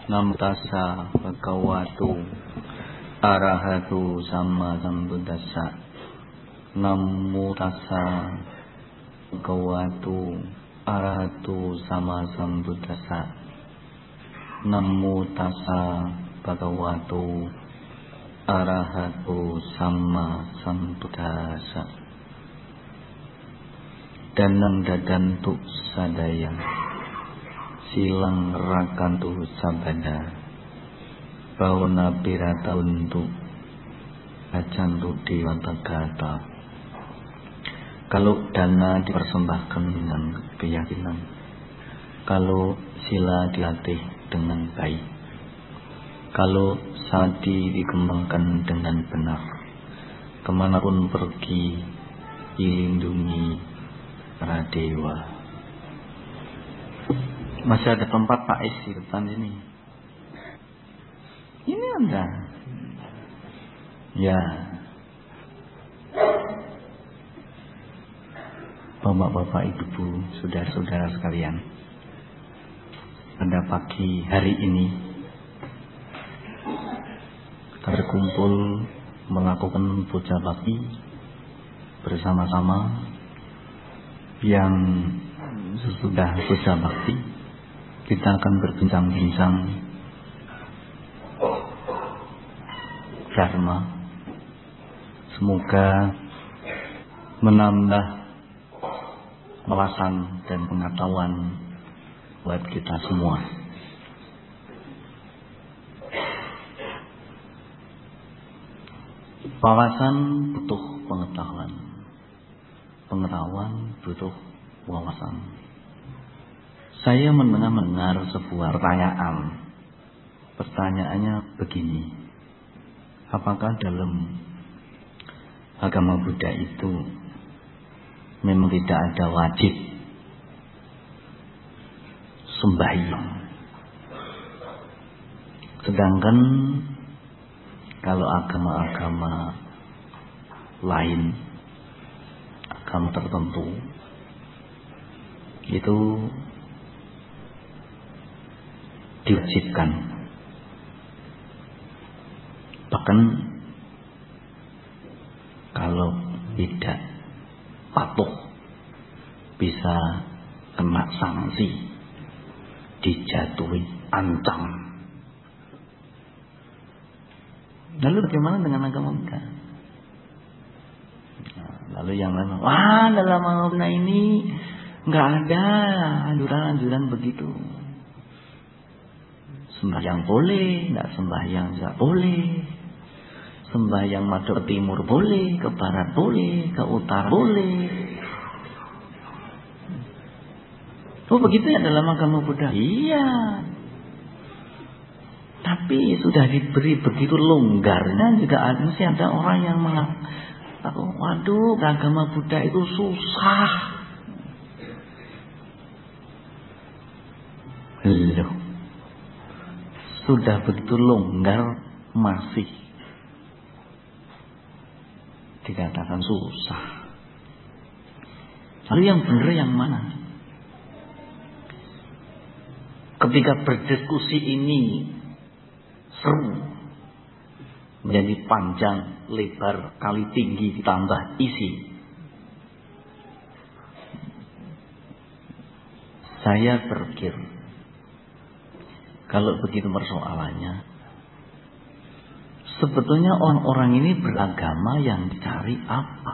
Namo tassa bhagavato arahato sama sambuddhassa. Namo tassa bhagavato arahato sama sambuddhassa. Namo tassa bhagavato arahato sama sambuddhassa. Danang dadantu sadaya silang rakantu sabada bawana pirata untuk acantu dewata gata. Kalau dana dipersembahkan dengan keyakinan, kalau sila dilatih dengan baik, kalau sati dikembangkan dengan benar, kemanapun pergi dilindungi para dewa. Masih ada tempat Pak Is di depan ini. Ini Anda. Ya. Bapak-bapak, ibu-ibu, saudara-saudara sekalian. Pada pagi hari ini kita berkumpul melakukan puja bakti bersama-sama. Yang sesudah puja bakti kita akan berbincang-bincang dharma. Semoga menambah wawasan dan pengetahuan buat kita semua. Wawasan butuh pengetahuan, pengetahuan butuh wawasan. Saya mendengar sebuah pertanyaan. Pertanyaannya begini: apakah dalam agama Buddha itu memang tidak ada wajib sembahyang? Sedangkan kalau agama-agama lain, agama tertentu, itu diwajibkan. Bahkan kalau tidak patuh bisa kena sanksi, dijatuhi ancam. Lalu bagaimana dengan agama Buddha? Lalu yang lain, wah dalam agama ini nggak ada anjuran-anjuran begitu. Sembahyang boleh, nggak sembahyang nggak boleh. Sembahyang madhep ke timur boleh, ke barat boleh, ke utara boleh. Oh begitu ya dalam agama Buddha? Iya. Tapi sudah diberi begitu longgarnya juga masih ada orang yang mengatakan, waduh agama Buddha itu susah. Loh, sudah begitu longgar masih dikatakan susah. Lalu yang benar yang mana? Ketika berdiskusi ini seru, menjadi panjang, lebar, kali tinggi ditambah isi. Saya berpikir, kalau begitu persoalannya, sebetulnya orang-orang ini beragama yang dicari apa?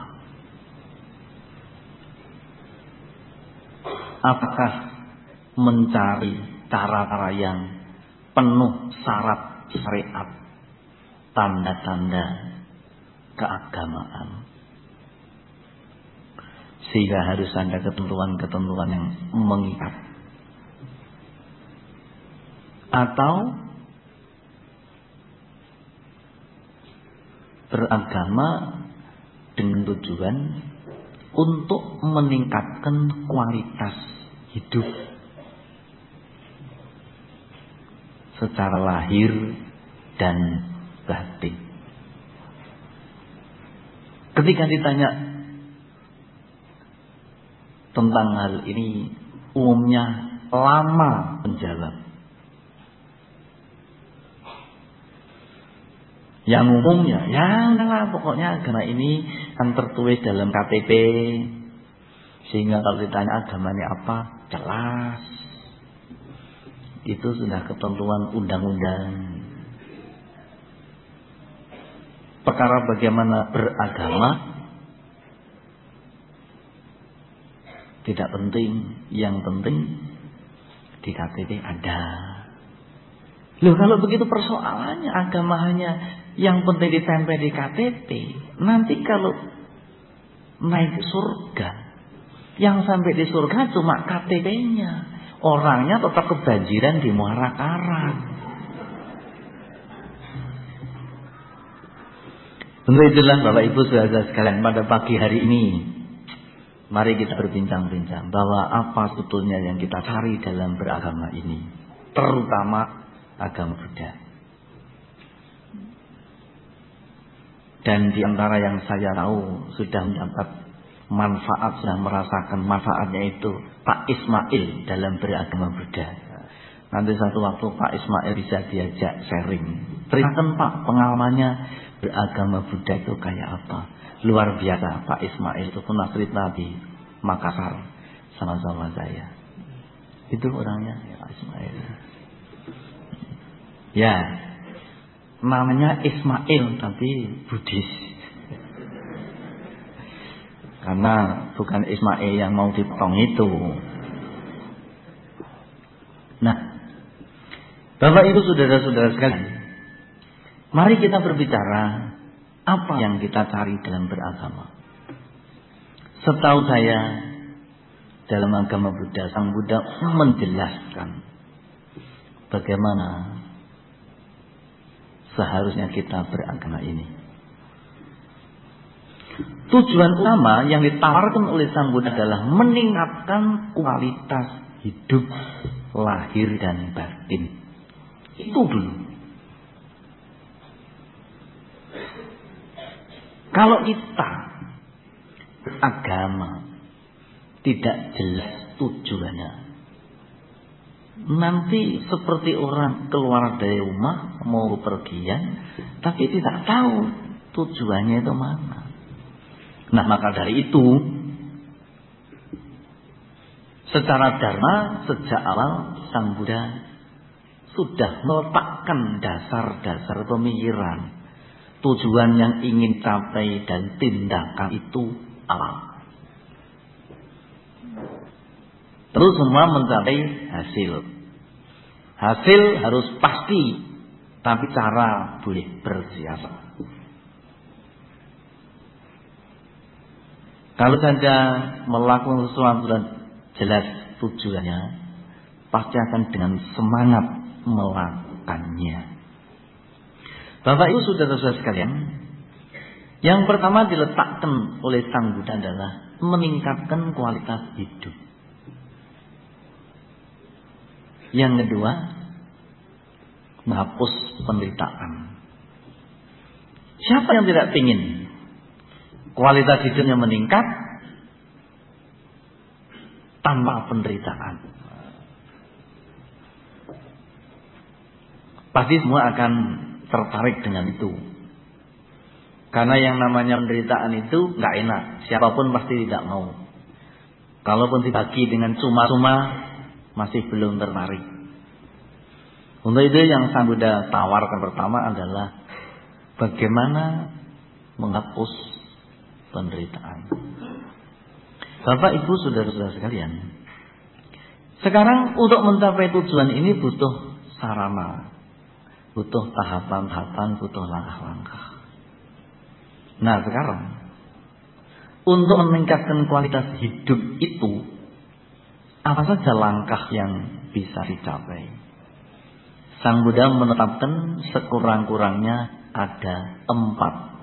Apakah mencari cara-cara yang penuh syarat syariat, tanda-tanda keagamaan, sehingga harus ada ketentuan-ketentuan yang mengikat? Atau beragama dengan tujuan untuk meningkatkan kualitas hidup secara lahir dan batin. Ketika ditanya tentang hal ini, umumnya lama menjawab. Yang umum ya udahlah, pokoknya agama ini kan tertulis dalam KTP, sehingga kalau ditanya agamanya apa, jelas. Itu sudah ketentuan undang-undang. Perkara bagaimana beragama tidak penting, yang penting di KTP ada. Loh, kalau begitu persoalannya agama hanya yang penting ditempel di KTP. Nanti kalau naik surga, yang sampai di surga cuma KTP-nya. Orangnya tetap kebanjiran di Muara Karang. Tentu itulah Bapak Ibu saudara sekalian, pada pagi hari ini mari kita berbincang-bincang bahwa apa sebetulnya yang kita cari dalam beragama ini, terutama agama Buddha. Dan di antara yang saya tahu sudah mendapat manfaat, sudah merasakan manfaatnya itu Pak Ismail dalam beragama Buddha. Nanti satu waktu Pak Ismail bisa diajak sharing. Ceritakan Pak pengalamannya beragama Buddha itu kayak apa. Luar biasa, Pak Ismail itu pernah cerita di Makassar sama-sama saya. Itu orangnya Pak Ismail. Ya, namanya Ismail tapi Buddhis. Karena bukan Ismail yang mau dipotong itu. Nah, Bapak Ibu saudara-saudara sekalian, mari kita berbicara apa yang kita cari dalam beragama. Setahu saya, dalam agama Buddha, Sang Buddha menjelaskan bagaimana seharusnya kita beragama ini. Tujuan utama yang ditawarkan oleh Sang Buddha adalah meningkatkan kualitas hidup lahir dan batin. Itu dulu. Kalau kita beragama tidak jelas tujuannya, nanti seperti orang keluar dari rumah mau bepergian tapi tidak tahu tujuannya itu mana. Nah, maka dari itu secara dharma sejak awal Sang Buddha sudah meletakkan dasar-dasar pemikiran, tujuan yang ingin capai dan tindakan itu awal. Terus semua mencapai hasil. Hasil harus pasti, tapi cara boleh bersiasat. Kalau saja melakukan sesuatu dan jelas tujuannya, pasti akan dengan semangat melakukannya. Bapak Ibu saudara-saudara sekalian, yang pertama diletakkan oleh Sang Buddha adalah meningkatkan kualitas hidup. Yang kedua, menghapus penderitaan. Siapa yang tidak ingin kualitas hidupnya meningkat tanpa penderitaan? Pasti semua akan tertarik dengan itu. Karena yang namanya penderitaan itu nggak enak. Siapapun pasti tidak mau. Kalaupun dibagi dengan cuma-cuma, masih belum tertarik. Untuk itu yang Sang Buddha tawarkan pertama adalah bagaimana menghapus penderitaan. Bapak Ibu saudara-saudara sekalian, sekarang untuk mencapai tujuan ini butuh sarana, butuh tahapan-tahapan, butuh langkah-langkah. Nah sekarang untuk meningkatkan kualitas hidup itu, apa saja langkah yang bisa dicapai? Sang Buddha menetapkan sekurang-kurangnya ada 4.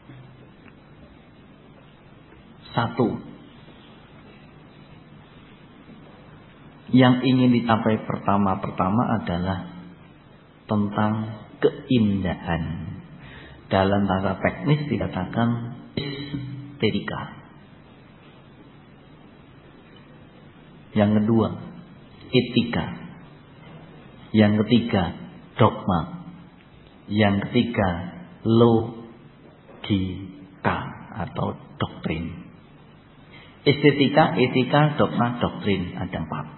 1. Yang ingin dicapai pertama-pertama adalah tentang keindahan. Dalam bahasa teknis dikatakan estetika. Yang kedua, etika. Yang ketiga, dogma. Yang ketiga, logika atau doktrin. Estetika, etika, dogma, doktrin, ada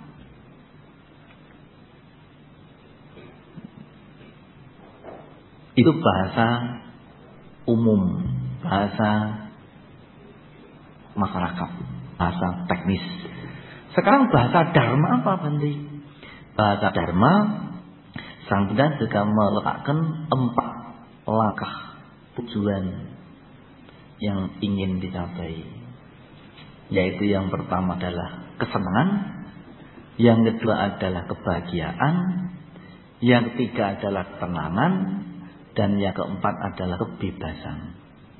4. Itu bahasa umum, bahasa masyarakat, bahasa teknis. Sekarang bahasa dharma apa, Bante? Bahasa dharma, Sang Buddha juga meletakkan 4 langkah tujuan yang ingin dicapai. Yaitu yang pertama adalah kesenangan, yang kedua adalah kebahagiaan, yang ketiga adalah ketenangan, dan yang keempat adalah kebebasan.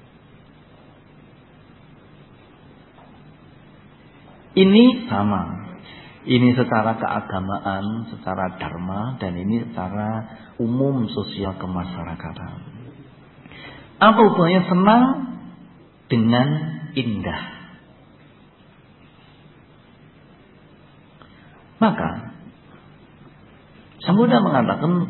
Ini sama. Ini secara keagamaan, secara dharma, dan ini secara umum sosial kemasyarakatan. Apa hubungannya senang dengan indah? Maka Sang Buddha mengatakan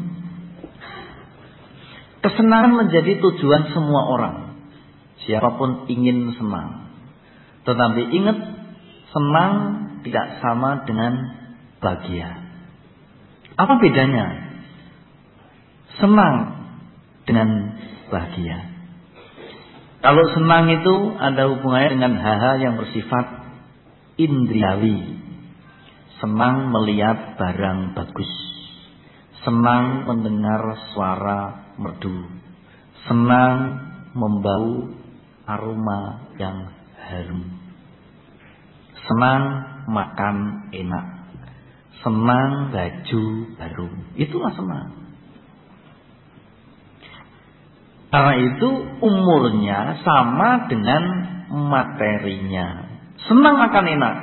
kesenangan menjadi tujuan semua orang. Siapapun ingin senang. Tetapi ingat, senang tidak sama dengan bahagia. Apa bedanya senang dengan bahagia? Kalau senang itu ada hubungannya dengan hal-hal yang bersifat indriawi. Senang melihat barang bagus, senang mendengar suara merdu, senang membau aroma yang harum, senang makan enak, senang baju baru. Itulah senang. Karena itu umurnya sama dengan materinya. Senang makan enak,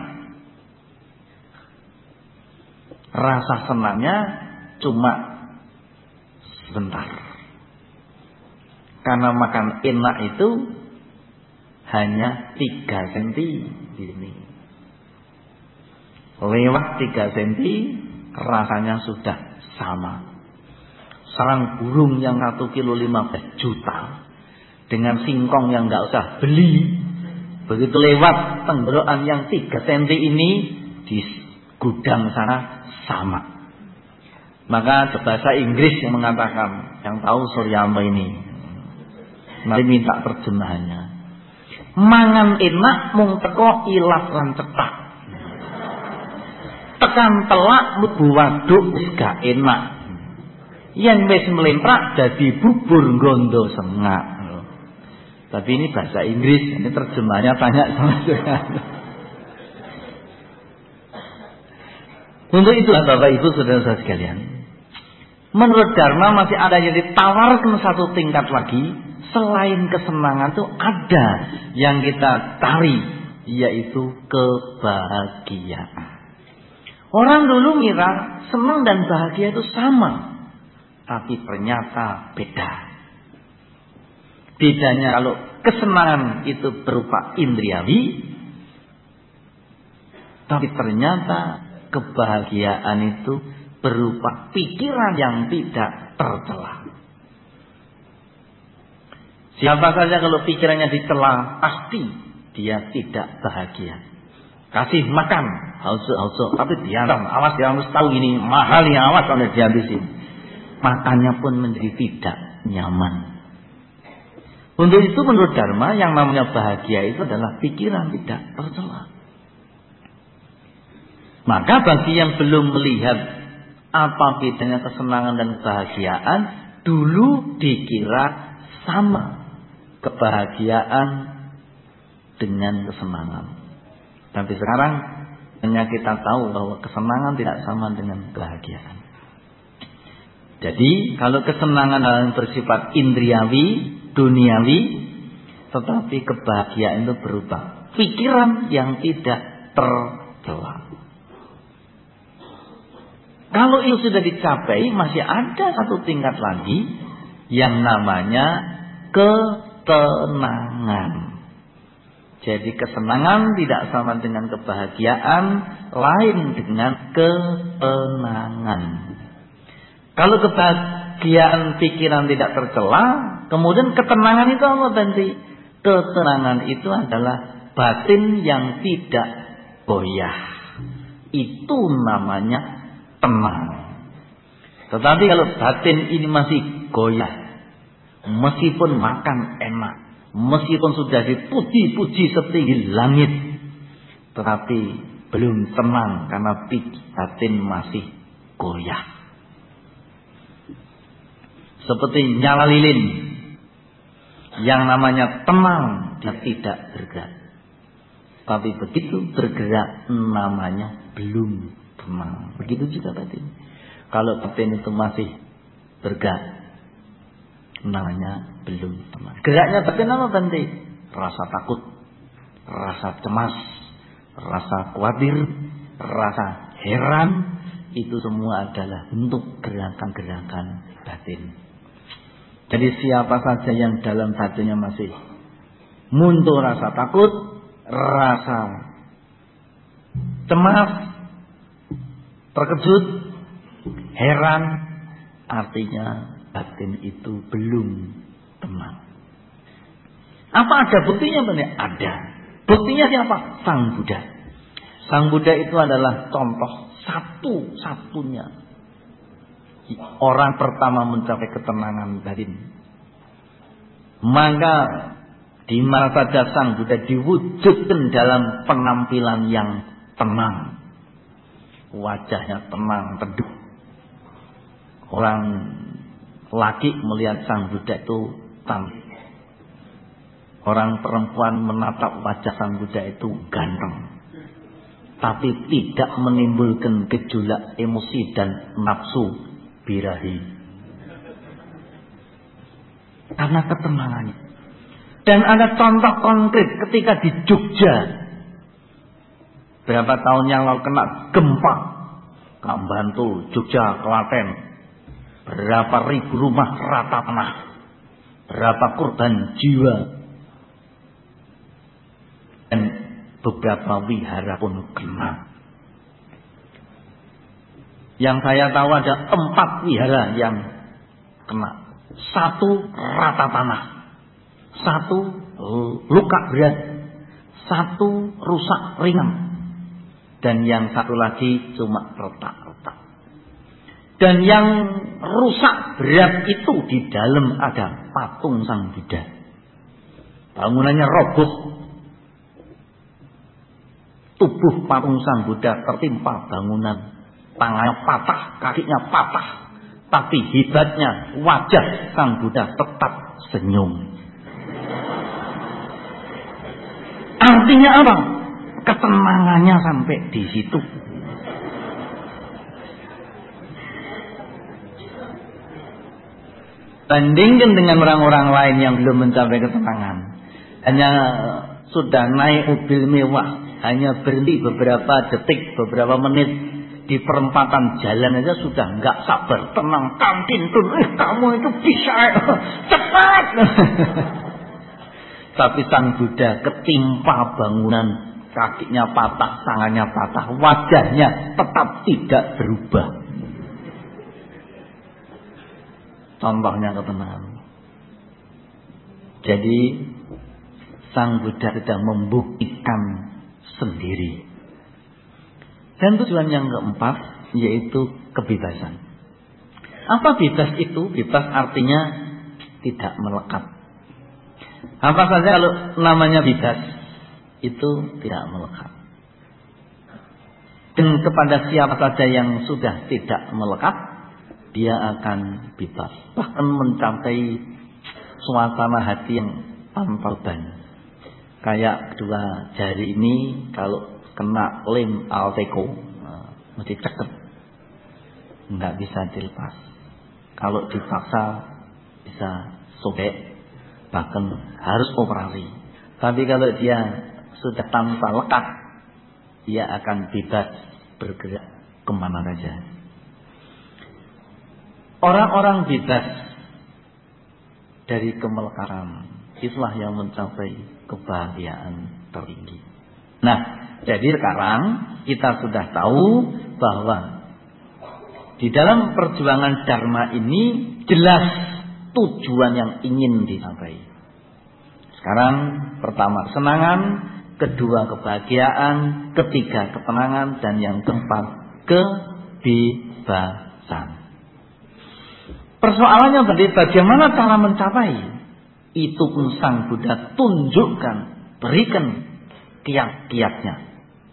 rasa senangnya cuma sebentar. Karena makan enak itu hanya 3 cm di sini. Lewat 3 cm rasanya sudah sama. Sarang burung yang 1,15 kilo dengan singkong yang nggak usah beli, begitu lewat tenggorokan yang 3 cm ini di gudang sana sama. Maka bahasa Inggris yang mengatakan, yang tahu Suryanto ini, mari minta terjemahannya. Mangan enak mung teko ilat lan cetak. Tekan telak mlebu waduk wis gak enak. Yen wis mlemprak dadi bubur gondo sengak. Tapi ini bahasa Inggris, ini terjemahannya tanya sama Suryanto. Untuk itulah Bapak Ibu saudara-saudara sekalian, menurut Dharma masih ada yang ditawarkan satu tingkat lagi. Selain kesenangan itu ada yang kita cari, yaitu kebahagiaan. Orang dulu ngira senang dan bahagia itu sama, tapi ternyata beda. Bedanya kalau kesenangan itu berupa indriawi, tapi ternyata kebahagiaan itu berupa pikiran yang tidak tercela. Siapa saja kalau pikirannya dicela, pasti dia tidak bahagia. Kasih makan, haus, tapi diharam. Awas dia harus tahu ini mahal ya, awas kalau dihabisin. Makannya pun menjadi tidak nyaman. Untuk itu menurut Dharma yang namanya bahagia itu adalah pikiran tidak tercela. Maka bagi yang belum melihat apa bedanya kesenangan dan kebahagiaan, dulu dikira sama kebahagiaan dengan kesenangan. Tapi sekarang hanya kita tahu bahwa kesenangan tidak sama dengan kebahagiaan. Jadi kalau kesenangan yang bersifat indriawi, duniawi, tetapi kebahagiaan itu berupa pikiran yang tidak tercela. Kalau itu sudah dicapai, masih ada satu tingkat lagi yang namanya ketenangan. Jadi kesenangan tidak sama dengan kebahagiaan, lain dengan ketenangan. Kalau kebahagiaan pikiran tidak tercela, Kemudian ketenangan itu apa nanti? Ketenangan itu adalah batin yang tidak goyah. Itu namanya tenang. Tetapi kalau batin ini masih goyah, meskipun makan enak, meskipun sudah dipuji-puji setinggi langit, tetapi belum tenang karena batin masih goyah. Seperti nyala lilin, yang namanya tenang dia tidak bergerak, tapi begitu bergerak namanya belum tenang. Begitu juga batin. Kalau batin itu masih bergerak namanya belum tenang. Geraknya batin apa nanti? Rasa takut, rasa cemas, rasa khawatir, rasa heran, itu semua adalah bentuk gerakan-gerakan batin. Jadi siapa saja yang dalam batinnya masih muncul rasa takut, rasa cemas, terkejut, heran, artinya batin itu belum tenang. Apa ada buktinya? Benar? Ada. Buktinya siapa? Sang Buddha. Sang Buddha itu adalah contoh satu-satunya orang pertama mencapai ketenangan batin. Maka di mana saja Sang Buddha diwujudkan dalam penampilan yang tenang, wajahnya tenang, teduh. Orang laki melihat Sang Buddha itu cantik. Orang perempuan menatap wajah Sang Buddha itu ganteng, tapi tidak menimbulkan gejolak emosi dan nafsu birahi, karena ketenangannya. Dan ada contoh konkret ketika di Jogja berapa tahun yang lalu kena gempa, Kak Bantul, Jogja, Klaten, berapa ribu rumah rata tanah, berapa korban jiwa, dan beberapa wihara pun kena. Yang saya tahu ada 4 wihara yang kena. 1 rata tanah, 1 luka berat, 1 rusak ringan, dan yang 1 lagi cuma retak-retak. Dan yang rusak berat itu di dalam ada patung Sang Buddha. Bangunannya roboh, tubuh patung Sang Buddha tertimpa bangunan. Tangannya patah, kakinya patah, tapi hebatnya wajah Sang Buddha tetap senyum. Artinya apa? Ketenangannya sampai di situ. Bandingkan dengan orang-orang lain yang belum mencapai ketenangan, hanya sudah naik mobil mewah, hanya berhenti beberapa detik, beberapa menit di perempatan jalan aja sudah nggak sabar, tenang, kantin tuh, kamu itu bisa, cepat. Tapi Sang Buddha ketimpa bangunan, kakinya patah, tangannya patah, wajahnya tetap tidak berubah. Contohnya ketenangan. Jadi Sang Buddha sedang membuktikan sendiri. Dan tujuan yang keempat yaitu kebebasan. Apa bebas itu? Bebas artinya tidak melekat. Apa saja kalau namanya bebas itu tidak melekat. Dan kepada siapa saja yang sudah tidak melekat, dia akan bebas. Bahkan mencapai suasana hati yang tanpa beban. Kayak kedua jari ini kalau kena lem Alteco, mesti cekep, nggak bisa dilepas. Kalau dipaksa bisa sobek, bahkan harus operasi. Tapi kalau dia sudah tanpa lekat, dia akan bebas bergerak kemana saja. Orang-orang bebas dari kemelekaran, itulah yang mencapai kebahagiaan tertinggi. Nah, jadi sekarang kita sudah tahu bahwa di dalam perjuangan Dharma ini jelas tujuan yang ingin dicapai. Sekarang pertama kesenangan, kedua kebahagiaan, ketiga ketenangan, dan yang keempat kebebasan. Persoalannya tadi bagaimana cara mencapai? Itu pun Sang Buddha tunjukkan, berikan kiat-kiatnya.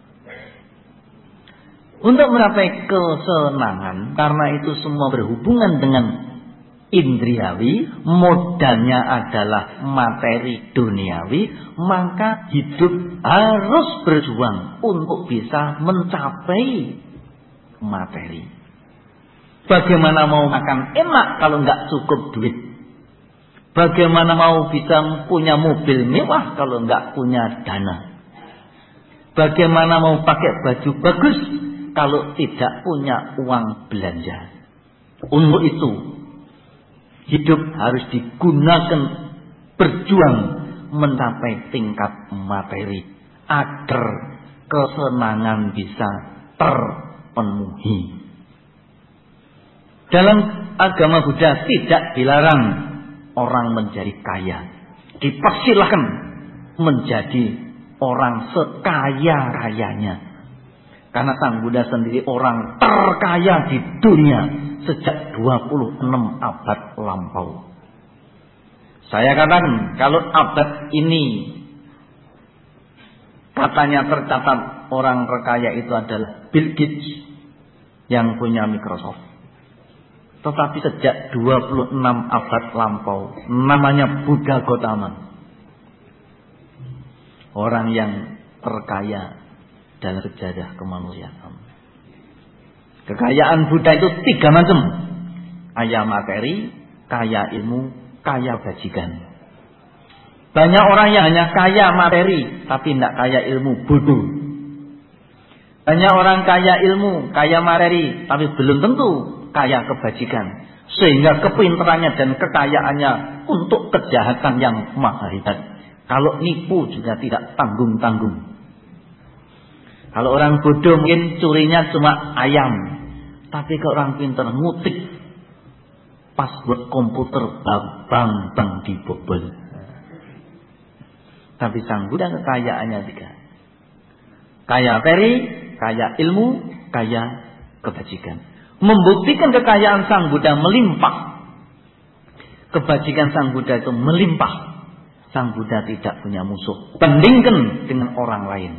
Untuk mencapai kesenangan, karena itu semua berhubungan dengan indriawi, modalnya adalah materi duniawi, maka hidup harus berjuang untuk bisa mencapai materi. Bagaimana mau makan enak kalau nggak cukup duit? Bagaimana mau bisa punya mobil mewah kalau nggak punya dana? Bagaimana mau pakai baju bagus kalau tidak punya uang belanja? Untuk itu hidup harus digunakan berjuang mencapai tingkat materi agar kesenangan bisa terpenuhi. Dalam agama Buddha tidak dilarang orang menjadi kaya. Dipersilahkan menjadi orang sekaya-kayanya. Karena Sang Buddha sendiri orang terkaya di dunia sejak 26 abad lampau. Saya katakan kalau abad ini katanya tercatat orang terkaya itu adalah Bill Gates yang punya Microsoft. Tetapi sejak 26 abad lampau namanya Buddha Gautama, orang yang terkaya dalam sejarah kemanusiaan. Kekayaan Buddha itu 3 macam. Kaya materi, kaya ilmu, kaya bajikan. Banyak orang yang hanya kaya materi tapi tidak kaya ilmu, bodoh. Banyak orang kaya ilmu, kaya materi tapi belum tentu kaya kebajikan. Sehingga kepintarannya dan kekayaannya untuk kejahatan yang maha hebat. Kalau nipu juga tidak tanggung-tanggung. Kalau orang bodoh mungkin curinya cuma ayam, tapi kalau orang pintar ngutik password komputer bang dibobol. Tapi Sang Buddha kekayaannya 3. Kaya materi, kaya ilmu, kaya kebajikan. Membuktikan kekayaan Sang Buddha melimpah, kebajikan Sang Buddha itu melimpah. Sang Buddha tidak punya musuh. Bandingkan dengan orang lain.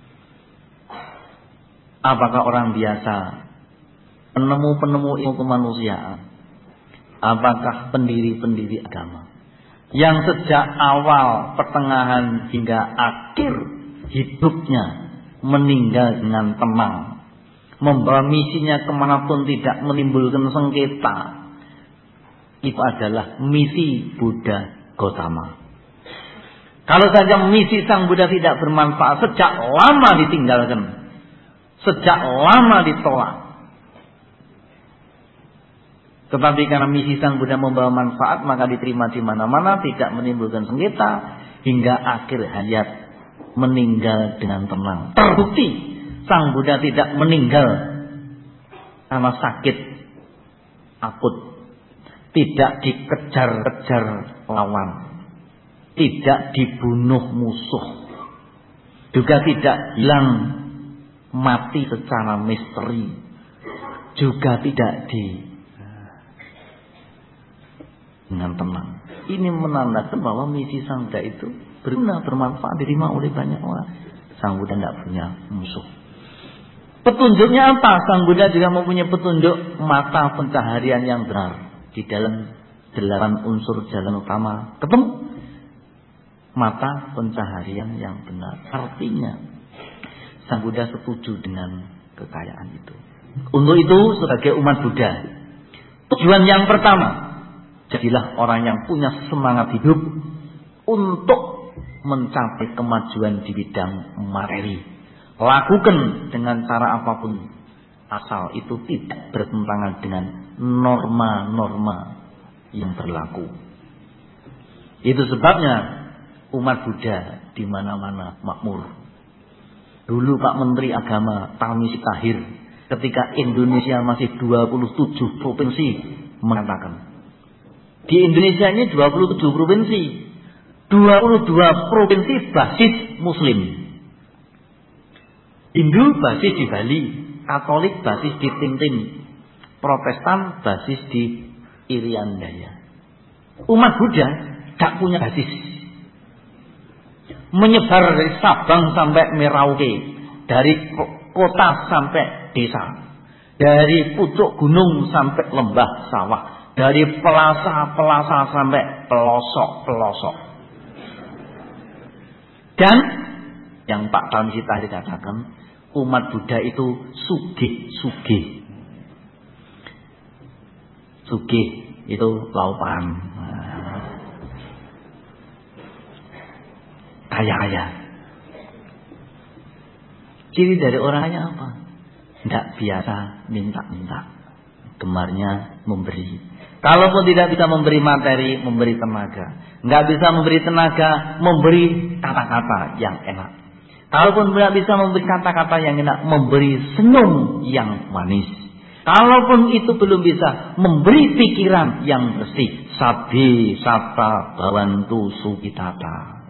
Apakah orang biasa, penemu-penemu ilmu kemanusiaan, apakah pendiri-pendiri agama yang sejak awal, pertengahan hingga akhir hidupnya meninggal dengan tenang, membawa misinya kemanapun tidak menimbulkan sengketa, itu adalah misi Buddha Gautama. Kalau saja misi Sang Buddha tidak bermanfaat, sejak lama ditinggalkan, sejak lama ditolak. Tetapi karena misi Sang Buddha membawa manfaat, maka diterima di mana-mana, tidak menimbulkan sengketa, hingga akhir hayat meninggal dengan tenang. Terbukti Sang Buddha tidak meninggal karena sakit akut, tidak dikejar-kejar lawan, tidak dibunuh musuh, juga tidak hilang mati secara misteri, juga tidak dengan tenang. Ini menandakan bahwa misi Sang Buddha itu berguna, bermanfaat, diterima oleh banyak orang. Sang Buddha tidak punya musuh. Petunjuknya apa? Sang Buddha juga mempunyai petunjuk mata pencaharian yang benar. Di dalam 8 unsur jalan utama ketemu mata pencaharian yang benar. Artinya Sang Buddha setuju dengan kekayaan itu. Untuk itu sebagai umat Buddha, tujuan yang pertama, jadilah orang yang punya semangat hidup untuk mencapai kemajuan di bidang materi. Lakukan dengan cara apapun, asal itu tidak bertentangan dengan norma-norma yang berlaku. Itu sebabnya umat Buddha di mana-mana makmur. Dulu Pak Menteri Agama Tarmizi Tahir ketika Indonesia masih 27 provinsi mengatakan, Di Indonesia ini 27 provinsi. 22 provinsi basis Muslim. Hindu basis di Bali, Katolik basis di Timtim, Protestan basis di Irian Jaya. Umat Buddha tak punya basis. Menyebar dari Sabang sampai Merauke, dari kota sampai desa, dari pucuk gunung sampai lembah sawah, dari pelasa-pelasa sampai pelosok-pelosok. Dan yang Pak Tarmizi tadi katakan, umat Buddha itu sugih. Sugih itu laupan, kaya. Ciri dari orang kaya apa? Tidak biasa minta-minta, gemarnya memberi. Kalaupun tidak bisa memberi materi, memberi tenaga. Nggak bisa memberi tenaga, memberi kata-kata yang enak. Kalaupun tidak bisa memberi kata-kata yang enak, memberi senyum yang manis. Kalaupun itu belum bisa, memberi pikiran yang bersih. Sabi, sata, bawantu, sukitata.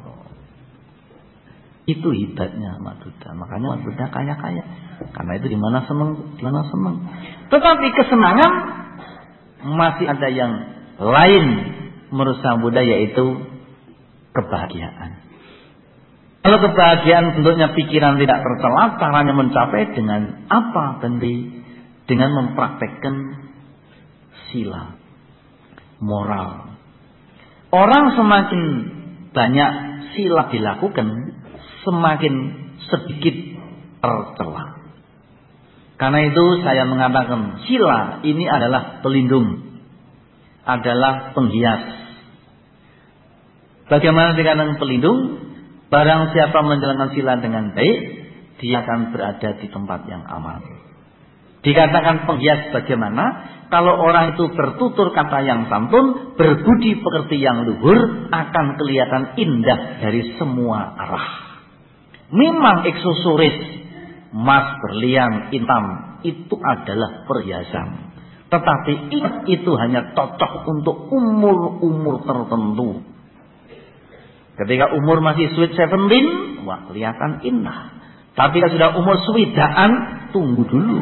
Itu hebatnya umat Buddha. Makanya umat Buddha kaya-kaya. Karena itu dimana senang. Tetapi kesenangan masih ada yang lain menurut Sang Buddha, yaitu kebahagiaan. Kalau kebahagiaan bentuknya pikiran tidak tercela, caranya mencapai dengan apa? Dengan mempraktekkan sila, moral. Orang semakin banyak sila dilakukan, semakin sedikit tercela. Karena itu saya mengatakan sila ini adalah pelindung, adalah penghias. Bagaimana dikatakan pelindung? Barang siapa menjalankan sila dengan baik, dia akan berada di tempat yang aman. Dikatakan penghias bagaimana? Kalau orang itu bertutur kata yang santun, berbudi pekerti yang luhur, akan kelihatan indah dari semua arah. Memang aksesoris, emas, berlian, intan, itu adalah perhiasan. Tetapi itu hanya cocok untuk umur-umur tertentu. Ketika umur masih sweet 17, wah kelihatan indah. Tapi kalau sudah umur swidaan, tunggu dulu.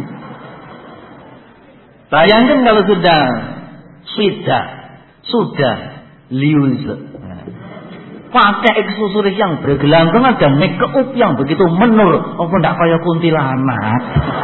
Bayangkan kalau sudah swida, sudah liuz, pakai aksesoris yang bergelantungan dan make up yang begitu menur, apa tidak kayak kuntilanak?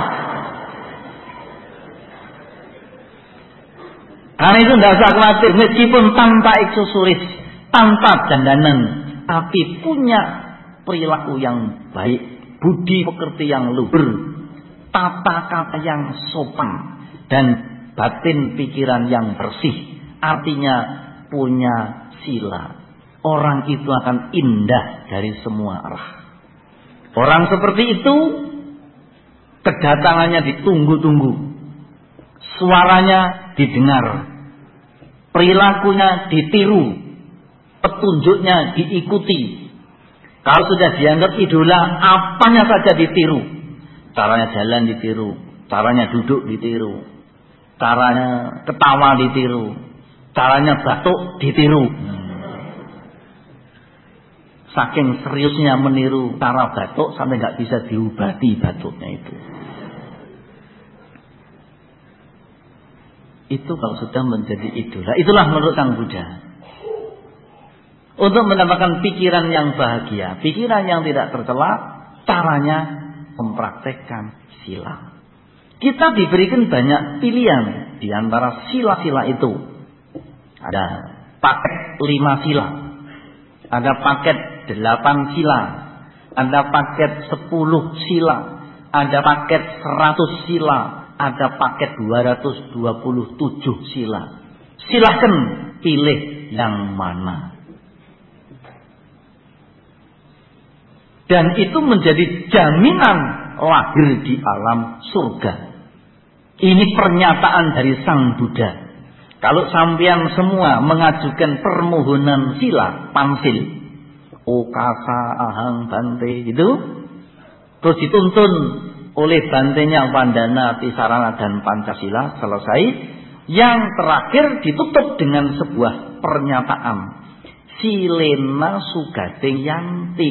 Karena itu tidak usah khawatir, meskipun tanpa aksesoris, tanpa dandanan, tapi punya perilaku yang baik, budi pekerti yang luhur, tata kata yang sopan, dan batin pikiran yang bersih. Artinya punya sila. Orang itu akan indah dari semua arah. Orang seperti itu kedatangannya ditunggu-tunggu, suaranya didengar, perilakunya ditiru, petunjuknya diikuti. Kalau sudah dianggap idola, apanya saja ditiru. Caranya jalan ditiru, caranya duduk ditiru, caranya ketawa ditiru, caranya batuk ditiru. Saking seriusnya meniru cara batuk sampai nggak bisa diobati batuknya itu. Itu kalau sudah menjadi idola. Itulah menurut Sang Buddha. Untuk mendapatkan pikiran yang bahagia, pikiran yang tidak tercela, caranya mempraktekkan sila. Kita diberikan banyak pilihan di antara sila-sila itu. Ada paket 5 sila, ada paket 8 sila, ada paket 10 sila, ada paket 100 sila, ada paket 227 sila. Silahkan pilih yang mana. Dan itu menjadi jaminan lahir di alam surga. Ini pernyataan dari Sang Buddha. Kalau sampean semua mengajukan permohonan sila, pansil, okasa ahang bante gitu, terus dituntun oleh bantenya Wandana, Tisarana dan Pancasila, selesai, Yang terakhir ditutup dengan sebuah pernyataan. Silena sugating yanti.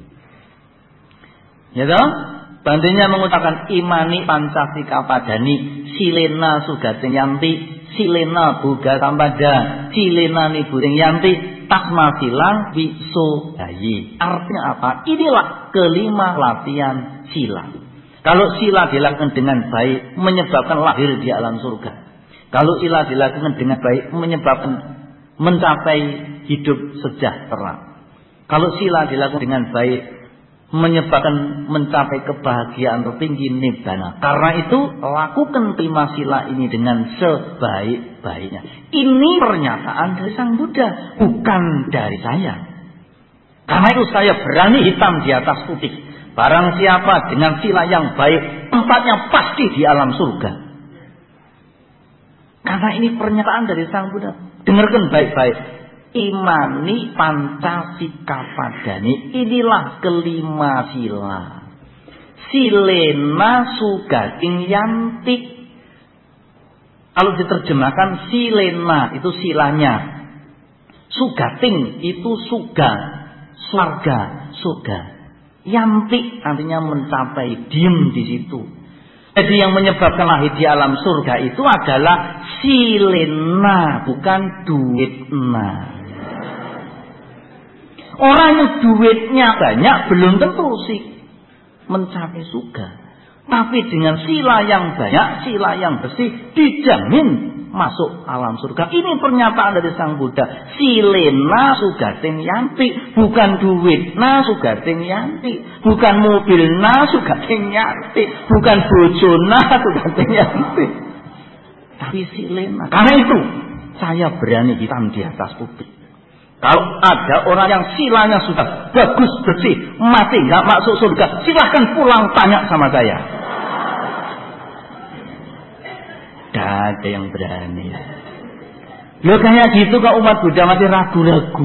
Ya toh? Bantunya mengucapkan imani pancasika padani silena sugating yanti, silena buga sampada, silena niburing yanti, tasma silang wiso dayi. Artinya apa? Inilah kelima latihan sila. Kalau sila dilakukan dengan baik menyebabkan lahir di alam surga. Kalau sila dilakukan dengan baik menyebabkan mencapai hidup sejahtera. Kalau sila dilakukan dengan baik menyebabkan mencapai kebahagiaan tertinggi nibbana. Karena itu lakukan 5 sila ini dengan sebaik-baiknya. Ini pernyataan dari Sang Buddha, bukan dari saya. Karena itu saya berani hitam di atas putih. Barang siapa dengan sila yang baik, tempatnya pasti di alam surga. Karena ini pernyataan dari Sang Buddha. Dengarkan baik-baik. Imani pancasika padani, inilah kelima sila. Silena sugating yanti. Kalau diterjemahkan silena itu silanya, sugating itu suga, surga, surga. Yanti artinya mencapai, diem di situ. Jadi yang menyebabkan lahir di alam surga itu adalah silena, bukan duitna. Orang yang duitnya banyak belum tentu sih mencapai surga. Tapi dengan sila yang banyak, sila yang bersih, dijamin masuk alam surga. Ini pernyataan dari Sang Buddha. Silena sugating yanti, bukan duitna sugating yanti, bukan mobilna sugating yanti, bukan bojona sugating yanti. Tapi silena. Karena itu saya berani hitam di atas putih. Kalau ada orang yang silanya sudah bagus, bersih, mati nggak masuk surga, silahkan pulang tanya sama saya. Tidak ada yang berani. Loh kayak gitu kok umat Buddha masih ragu-ragu.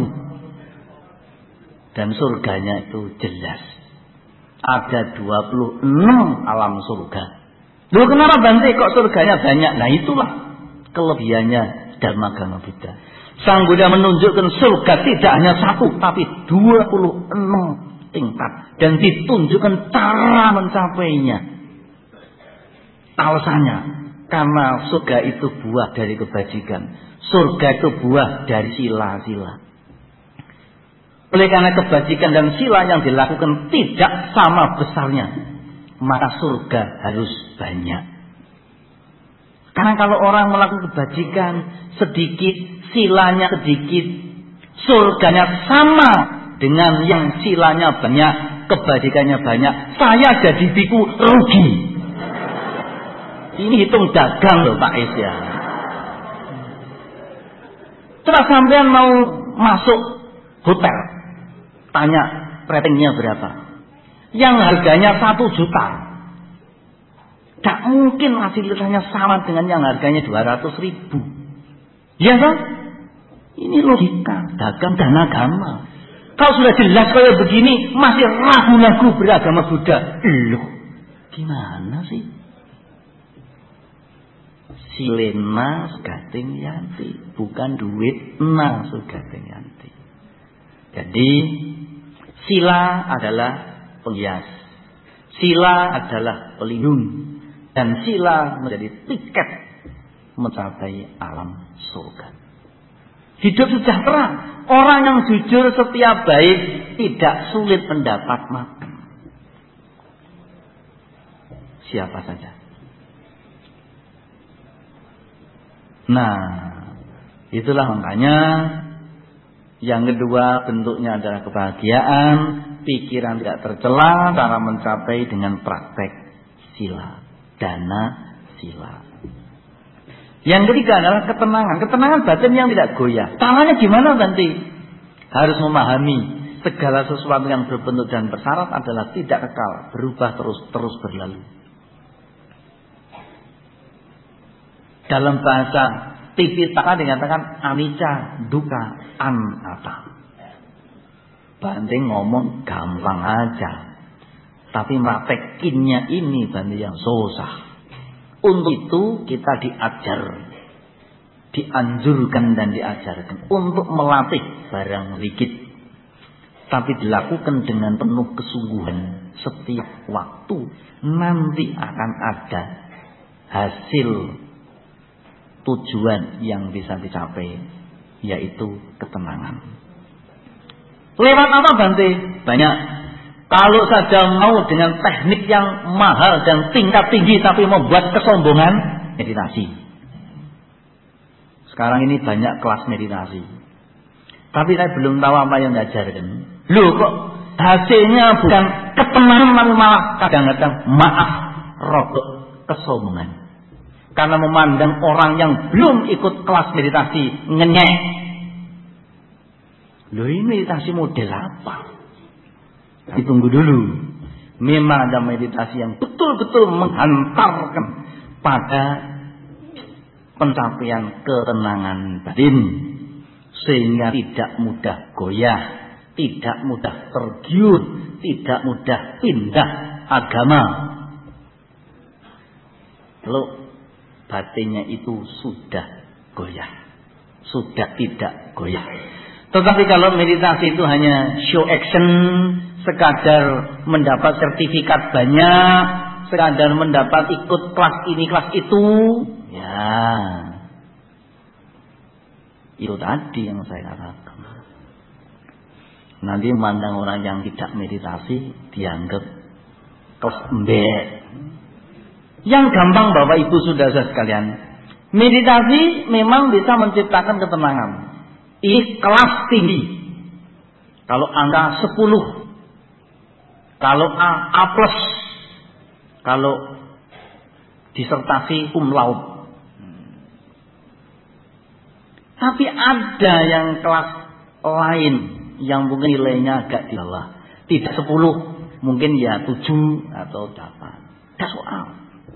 Dan surganya itu jelas. Ada 26 alam surga. Loh kenapa Bante kok surganya banyak? Nah itulah kelebihannya Dhamma Buddha. Sang Buddha menunjukkan surga tidak hanya 1 tapi 26 tingkat. Dan ditunjukkan cara mencapainya. Alasannya, karena surga itu buah dari kebajikan. Surga itu buah dari sila-sila. Oleh karena kebajikan dan sila yang dilakukan tidak sama besarnya, maka surga harus banyak. Karena kalau orang melakukan kebajikan sedikit, silanya sedikit, surganya sama dengan yang silanya banyak, kebajikannya banyak, saya jadi biku rugi. Ini hitung dagang loh Pak Is ya. Coba sampean mau masuk hotel, tanya ratingnya berapa. Yang harganya 1 juta. Gak mungkin fasilitasnya sama dengan yang harganya 200.000. Ya kan? Ini logika dagang dan agama. Kalau sudah jelas kayak begini masih ragu-ragu beragama Buddha. Loh, gimana sih? Silena sugating yanti, bukan duit na sugating yanti. Jadi sila adalah penghias, sila adalah pelindung, dan sila menjadi tiket mencapai alam surga. Hidup sejahtera. Orang yang jujur, setia, baik tidak sulit mendapat makan. Siapa saja. Nah, itulah makanya yang kedua bentuknya adalah kebahagiaan, pikiran tidak tercela, cara mencapai dengan praktek sila, dana sila. Yang ketiga adalah ketenangan. Ketenangan batin yang tidak goyah. Caranya gimana nanti? Harus memahami segala sesuatu yang berbentuk dan bersyarat adalah tidak kekal, berubah terus berlalu. Dalam bahasa Tipitaka dikatakan anicca, dukkha, anatta. Bante ngomong gampang aja, tapi praktekinnya ini Bante yang susah. Untuk itu kita diajar dianjurkan dan diajarkan untuk melatih barang rigid, tapi dilakukan dengan penuh kesungguhan setiap waktu, nanti akan ada hasil tujuan yang bisa dicapai, yaitu ketenangan. Lewat apa Bante? Banyak. Kalau saja mau dengan teknik yang mahal dan tingkat tinggi tapi membuat kesombongan, meditasi. Sekarang ini banyak kelas meditasi. Tapi saya belum tahu apa yang diajarkan. Loh kok hasilnya bukan ketenangan, malah kadang-kadang maaf rodok kesombongan. Karena memandang orang yang belum ikut kelas meditasi ngenyek. Loh ini meditasi model apa? Ditunggu dulu. Memang ada meditasi yang betul-betul menghantarkan pada pencapaian ketenangan batin, sehingga tidak mudah goyah, tidak mudah tergiur, tidak mudah pindah agama. Kalau batinnya itu sudah goyah, sudah tidak goyah. Tetapi kalau meditasi itu hanya show action, sekadar mendapat sertifikat banyak, sekadar mendapat ikut kelas ini kelas itu, ya itu tadi yang saya katakan. Nanti memandang orang yang tidak meditasi dianggap kelas embek. Yang gampang Bapak Ibu Saudara sekalian, meditasi memang bisa menciptakan ketenangan. Ini kelas tinggi. Kalau angka 10, kalau A plus, kalau disertasi cum laude. Tapi ada yang kelas lain yang mungkin nilainya agak di bawah. Tidak 10, mungkin ya 7 atau 8. Tidak soal.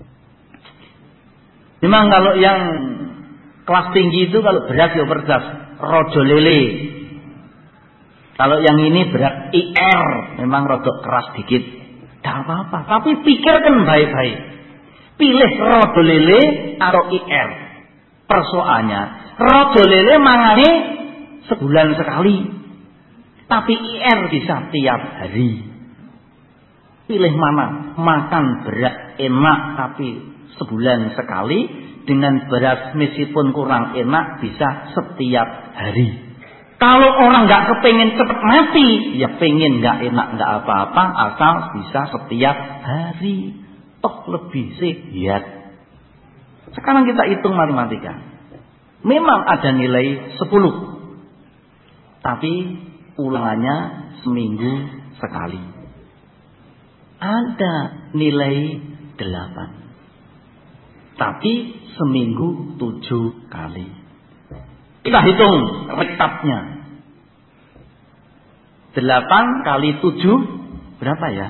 Memang kalau yang kelas tinggi itu kalau beras ya beras rojo lele. Kalau yang ini berat IR, memang rodok keras dikit. Tidak apa-apa. Tapi pikirkan baik-baik. Pilih rojo lele atau IR. Persoalannya, rojo lele mangane sebulan sekali. Tapi IR bisa tiap hari. Pilih mana? Makan berat enak tapi sebulan sekali, dengan beras meskipun kurang enak bisa setiap hari. Kalau orang nggak kepengen cepat mati, ya pengen nggak enak nggak apa-apa, asal bisa setiap hari. Toh lebih sehat. Sekarang kita hitung matematika. Memang ada nilai 10, tapi ulangannya seminggu sekali. Ada nilai 8. Tapi seminggu 7 kali. Kita hitung rekapnya. 8 kali 7 berapa ya?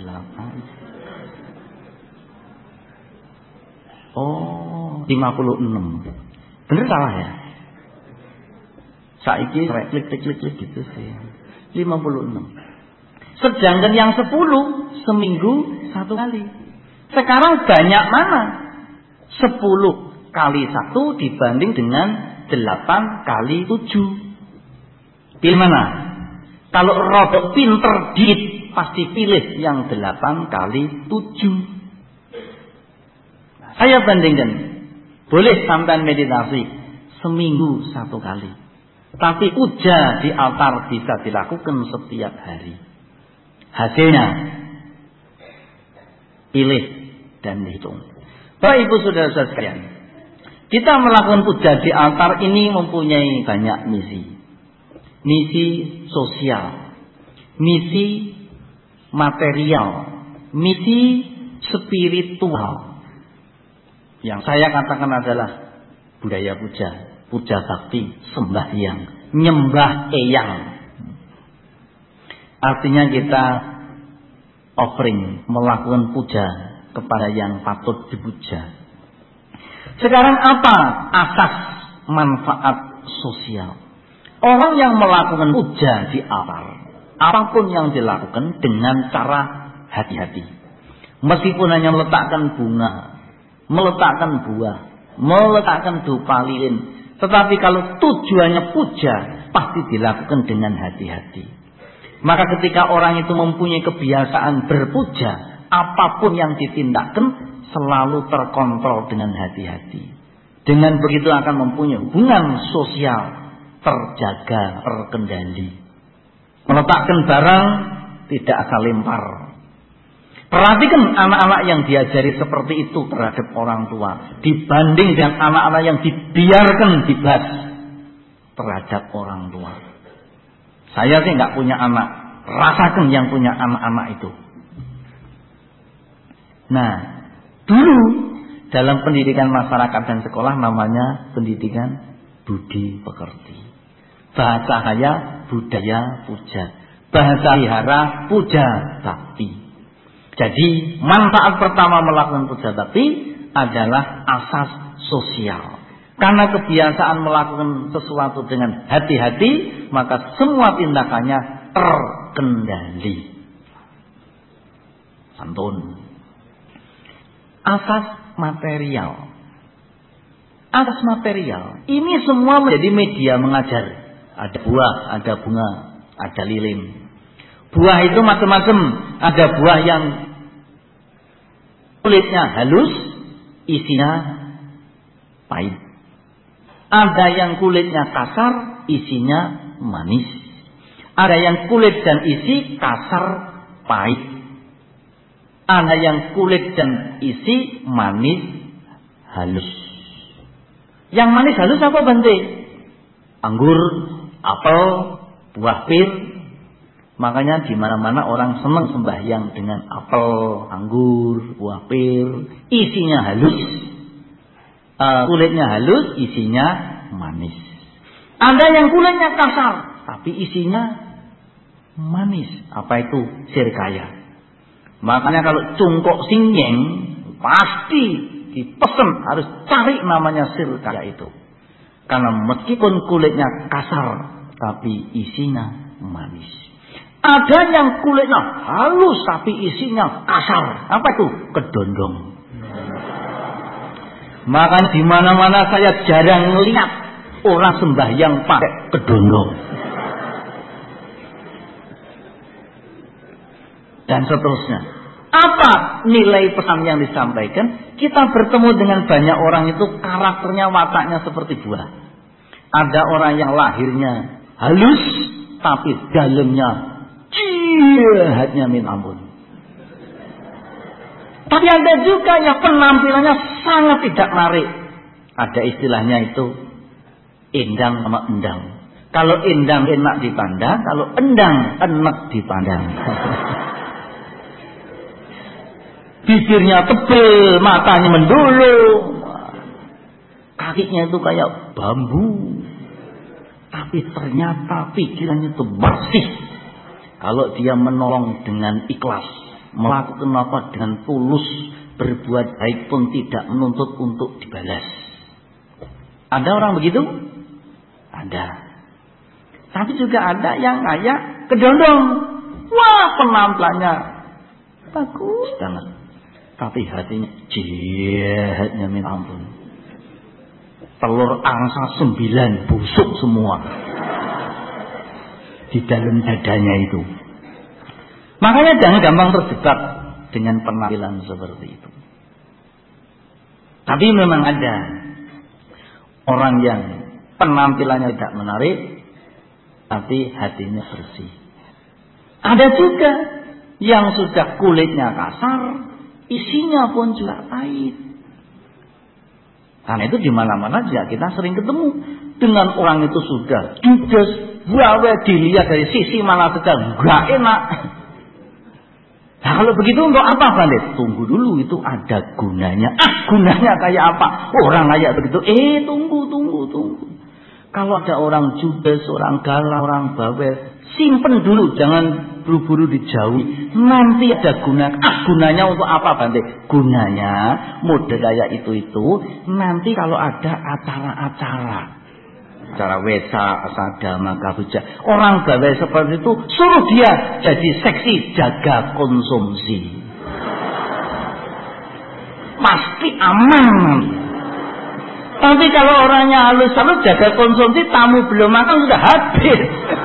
8. Oh, 56. Bener salah ya? Saiki klik gitu sih. 56. Sedangkan yang 10 seminggu 1 kali. Sekarang banyak mana? 10 kali 1 dibanding dengan 8 kali 7. Pilih mana? Kalau rodok pinter dikit, pasti pilih yang 8 kali 7. Saya bandingkan. Boleh sampai meditasi seminggu 1 kali. Tapi puja di altar bisa dilakukan setiap hari. Hasilnya pilih dan hitung. Bapak Ibu Saudara sekalian, kita melakukan puja di altar ini mempunyai banyak misi. Misi sosial, misi material, misi spiritual. Yang saya katakan adalah budaya puja, puja bakti, sembahyang, nyembah eyang. Artinya kita offering, melakukan puja kepada yang patut dipuja. Sekarang apa asas manfaat sosial? Orang yang melakukan puja di altar, apapun yang dilakukan dengan cara hati-hati. Meskipun hanya meletakkan bunga, meletakkan buah, meletakkan dupa lilin, Tetapi kalau tujuannya puja, pasti dilakukan dengan hati-hati. Maka ketika orang itu mempunyai kebiasaan berpuja, apapun yang ditindakkan selalu terkontrol dengan hati-hati. Dengan begitu akan mempunyai hubungan sosial terjaga, terkendali. Meletakkan barang tidak asal lempar. Perhatikan anak-anak yang diajari seperti itu terhadap orang tua dibanding dengan anak-anak yang dibiarkan bebas terhadap orang tua. Saya sih nggak punya anak, rasakan yang punya anak-anak itu. Nah, dulu dalam pendidikan masyarakat dan sekolah namanya pendidikan budi pekerti. Bahasa saya budaya puja, bahasa wihara puja bakti. Jadi manfaat pertama melakukan puja bakti adalah asas sosial. Karena kebiasaan melakukan sesuatu dengan hati-hati, maka semua tindakannya terkendali. Santun. Asas material. Asas material. Ini semua menjadi media mengajar. Ada buah, ada bunga, ada lilin. Buah itu macam-macam. Ada buah yang kulitnya halus, isinya pahit. Ada yang kulitnya kasar, isinya manis. Ada yang kulit dan isi kasar, pahit. Ada yang kulit dan isi manis, halus. Yang manis halus apa Bante? Anggur, apel, buah pir. Makanya di mana-mana orang senang sembahyang dengan apel, anggur, buah pir. Isinya halus. Kulitnya halus, isinya manis. Ada yang kulitnya kasar, tapi isinya manis. Apa itu? Sirkaya. Makanya kalau cungkok singyeng pasti dipesan harus cari namanya sirkaya itu. Karena meskipun kulitnya kasar, tapi isinya manis. Ada yang kulitnya halus, tapi isinya kasar. Apa itu? Kedondong. Makanya di mana-mana saya jarang melihat orang sembahyang pakai kedondong. Dan seterusnya. Apa nilai pesan yang disampaikan? Kita bertemu dengan banyak orang itu karakternya, wataknya seperti buah. Ada orang yang lahirnya halus, tapi dalamnya jahatnya min ampun. Tapi ada juga yang penampilannya sangat tidak menarik. Ada istilahnya itu endang sama endang. Kalau endang enak dipandang, kalau endang enak dipandang. Bibirnya tebal, matanya mendulung, kakinya itu kayak bambu. Tapi ternyata pikirannya itu bersih. Kalau dia menolong dengan ikhlas, melakukan apa dengan tulus, berbuat baik pun tidak menuntut untuk dibalas. Ada orang begitu? Ada. Tapi juga ada yang kayak kedondong. Wah, penampilannya bagus banget. Tapi hatinya jahatnya min ampun. Telur angsa 9 busuk semua di dalam dadanya itu. Makanya jangan gampang terjebak dengan penampilan seperti itu. Tapi memang ada orang yang penampilannya tidak menarik, tapi hatinya bersih. Ada juga yang sudah kulitnya kasar, isinya pun juga pahit. Karena itu di mana-mana juga kita sering ketemu dengan orang itu sudah judes, bawel, dilihat dari sisi mana saja nggak enak. Nah kalau begitu untuk apa Bandit? Tunggu dulu, itu ada gunanya. Gunanya kayak apa? Orang kayak begitu. Tunggu. Kalau ada orang judes, orang galau, orang bawel, simpen dulu, jangan buru-buru dijauhi. Nanti ada gunanya untuk apa Bante? Gunanya model kayak itu nanti kalau ada acara wesa, sadama, kabuja, orang bawel seperti itu, suruh dia jadi seksi, jaga konsumsi. Pasti aman. Tapi kalau orangnya halus-halus jaga konsumsi, tamu belum makan sudah habis.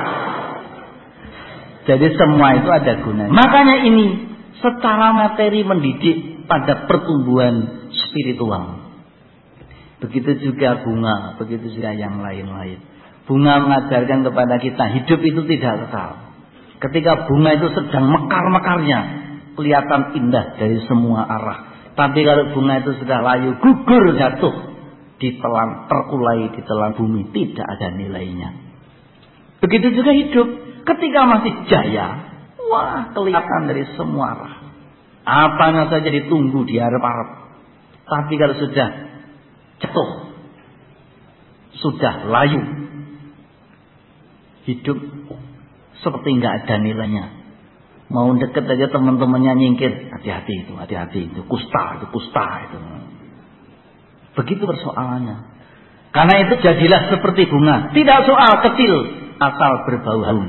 Jadi semua itu ada gunanya. Makanya ini secara materi mendidik pada pertumbuhan spiritual. Begitu juga bunga, begitu juga yang lain-lain. Bunga mengajarkan kepada kita hidup itu tidak kekal. Ketika bunga itu sedang mekar-mekarnya, kelihatan indah dari semua arah. Tapi kalau bunga itu sudah layu, gugur, jatuh, ditelan, terkulai, ditelan bumi, tidak ada nilainya. Begitu juga hidup. Ketika masih jaya, wah, kelihatan dari semua arah. Apanya saja ditunggu di harap-harap. Tapi kalau sudah jatuh, sudah layu, hidup seperti nggak ada nilainya. Mau deket aja teman-temannya nyingkir, hati-hati itu kusta itu. Begitu persoalannya. Karena itu jadilah seperti bunga, tidak soal kecil, asal berbau harum.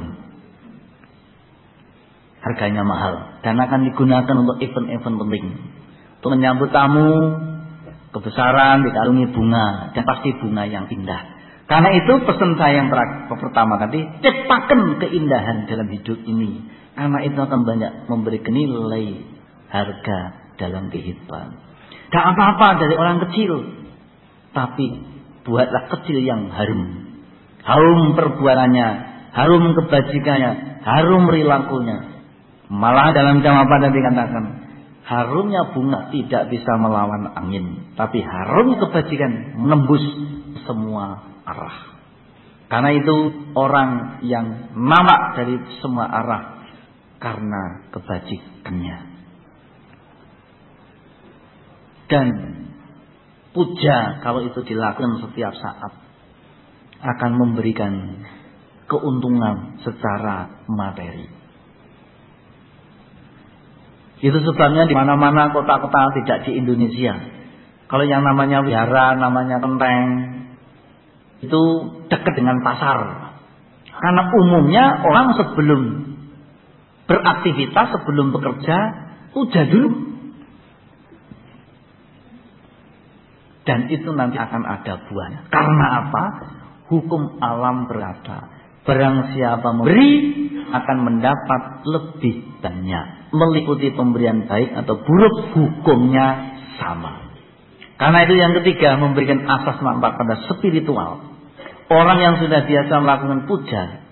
Harganya mahal dan akan digunakan untuk event-event penting. Untuk menyambut tamu, kebesaran dikarungi bunga, dan pasti bunga yang indah. Karena itu pesan saya yang pertama tadi, ciptakan keindahan dalam hidup ini. Karena itu akan banyak memberikan nilai harga dalam kehidupan. Tidak apa-apa dari orang kecil, tapi buatlah kecil yang harum. Harum perbuatannya, harum kebajikannya, harum perilakunya. Malah dalam jam apa tadi dikatakan, harumnya bunga tidak bisa melawan angin, tapi harum kebajikan menembus semua arah. Karena itu orang yang namak dari semua arah karena kebajikannya. Dan puja kalau itu dilakukan setiap saat akan memberikan keuntungan secara materi. Itu sebabnya di mana-mana kota-kota, tidak di Indonesia, kalau yang namanya wihara, namanya kelenteng, itu dekat dengan pasar. Karena umumnya orang sebelum beraktivitas, sebelum bekerja, puja dulu. Dan itu nanti akan ada buahnya. Karena apa? Hukum alam berkata, barang siapa memberi akan mendapat lebih banyak. Meliputi pemberian baik atau buruk, hukumnya sama. Karena itu yang ketiga, memberikan asas manfaat pada spiritual. Orang yang sudah biasa melakukan puja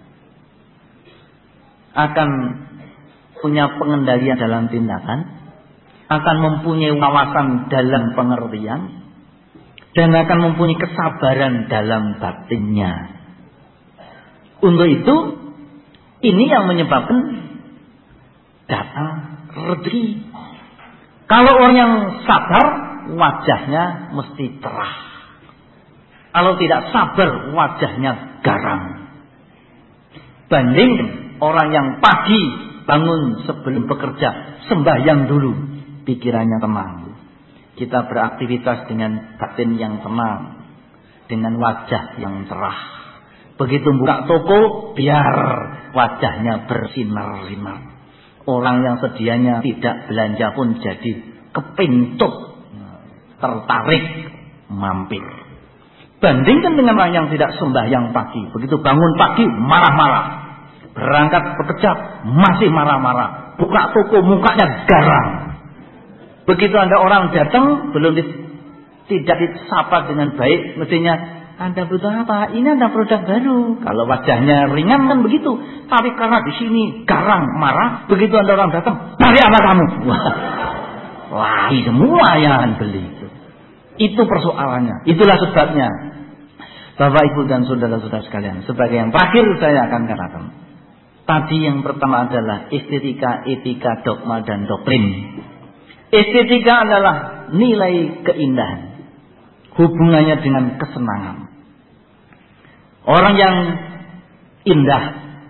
akan punya pengendalian dalam tindakan, akan mempunyai wawasan dalam pengertian, dan akan mempunyai kesabaran dalam batinnya. Untuk itu, ini yang menyebabkan datang rezeki. Kalau orang yang sabar, wajahnya mesti cerah. Kalau tidak sabar, wajahnya garang. Banding orang yang pagi bangun sebelum bekerja, sembahyang dulu, pikirannya tenang. Kita beraktivitas dengan batin yang tenang, dengan wajah yang cerah. Begitu buka toko, biar wajahnya bersinar-sinar. Orang yang sedianya tidak belanja pun jadi kepincut, tertarik, mampir. Bandingkan dengan orang yang tidak sembahyang pagi. Begitu bangun pagi, marah-marah. Berangkat bekerja, masih marah-marah. Buka toko, mukanya garang. Begitu ada orang datang, tidak disapa dengan baik, mestinya, Anda butuh apa? Ini ada produk baru. Kalau wajahnya ringan kan begitu. Tapi karena di sini garang, marah, begitu ada orang datang, balik anak kamu. Wah, semua yang beli itu. Itu persoalannya. Itulah sebabnya. Bapak, Ibu dan saudara-saudara sekalian, sebagai yang terakhir saya akan katakan. Tadi yang pertama adalah estetika, etika, dogma dan doktrin. Estetika adalah nilai keindahan. Hubungannya dengan kesenangan. Orang yang indah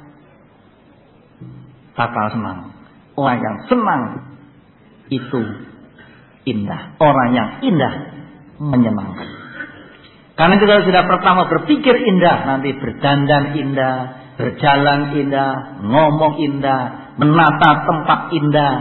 bakal senang. Orang yang senang itu indah. Orang yang indah menyenangkan. Karena kita sudah pertama berpikir indah, nanti berdandan indah, berjalan indah, ngomong indah, menata tempat indah.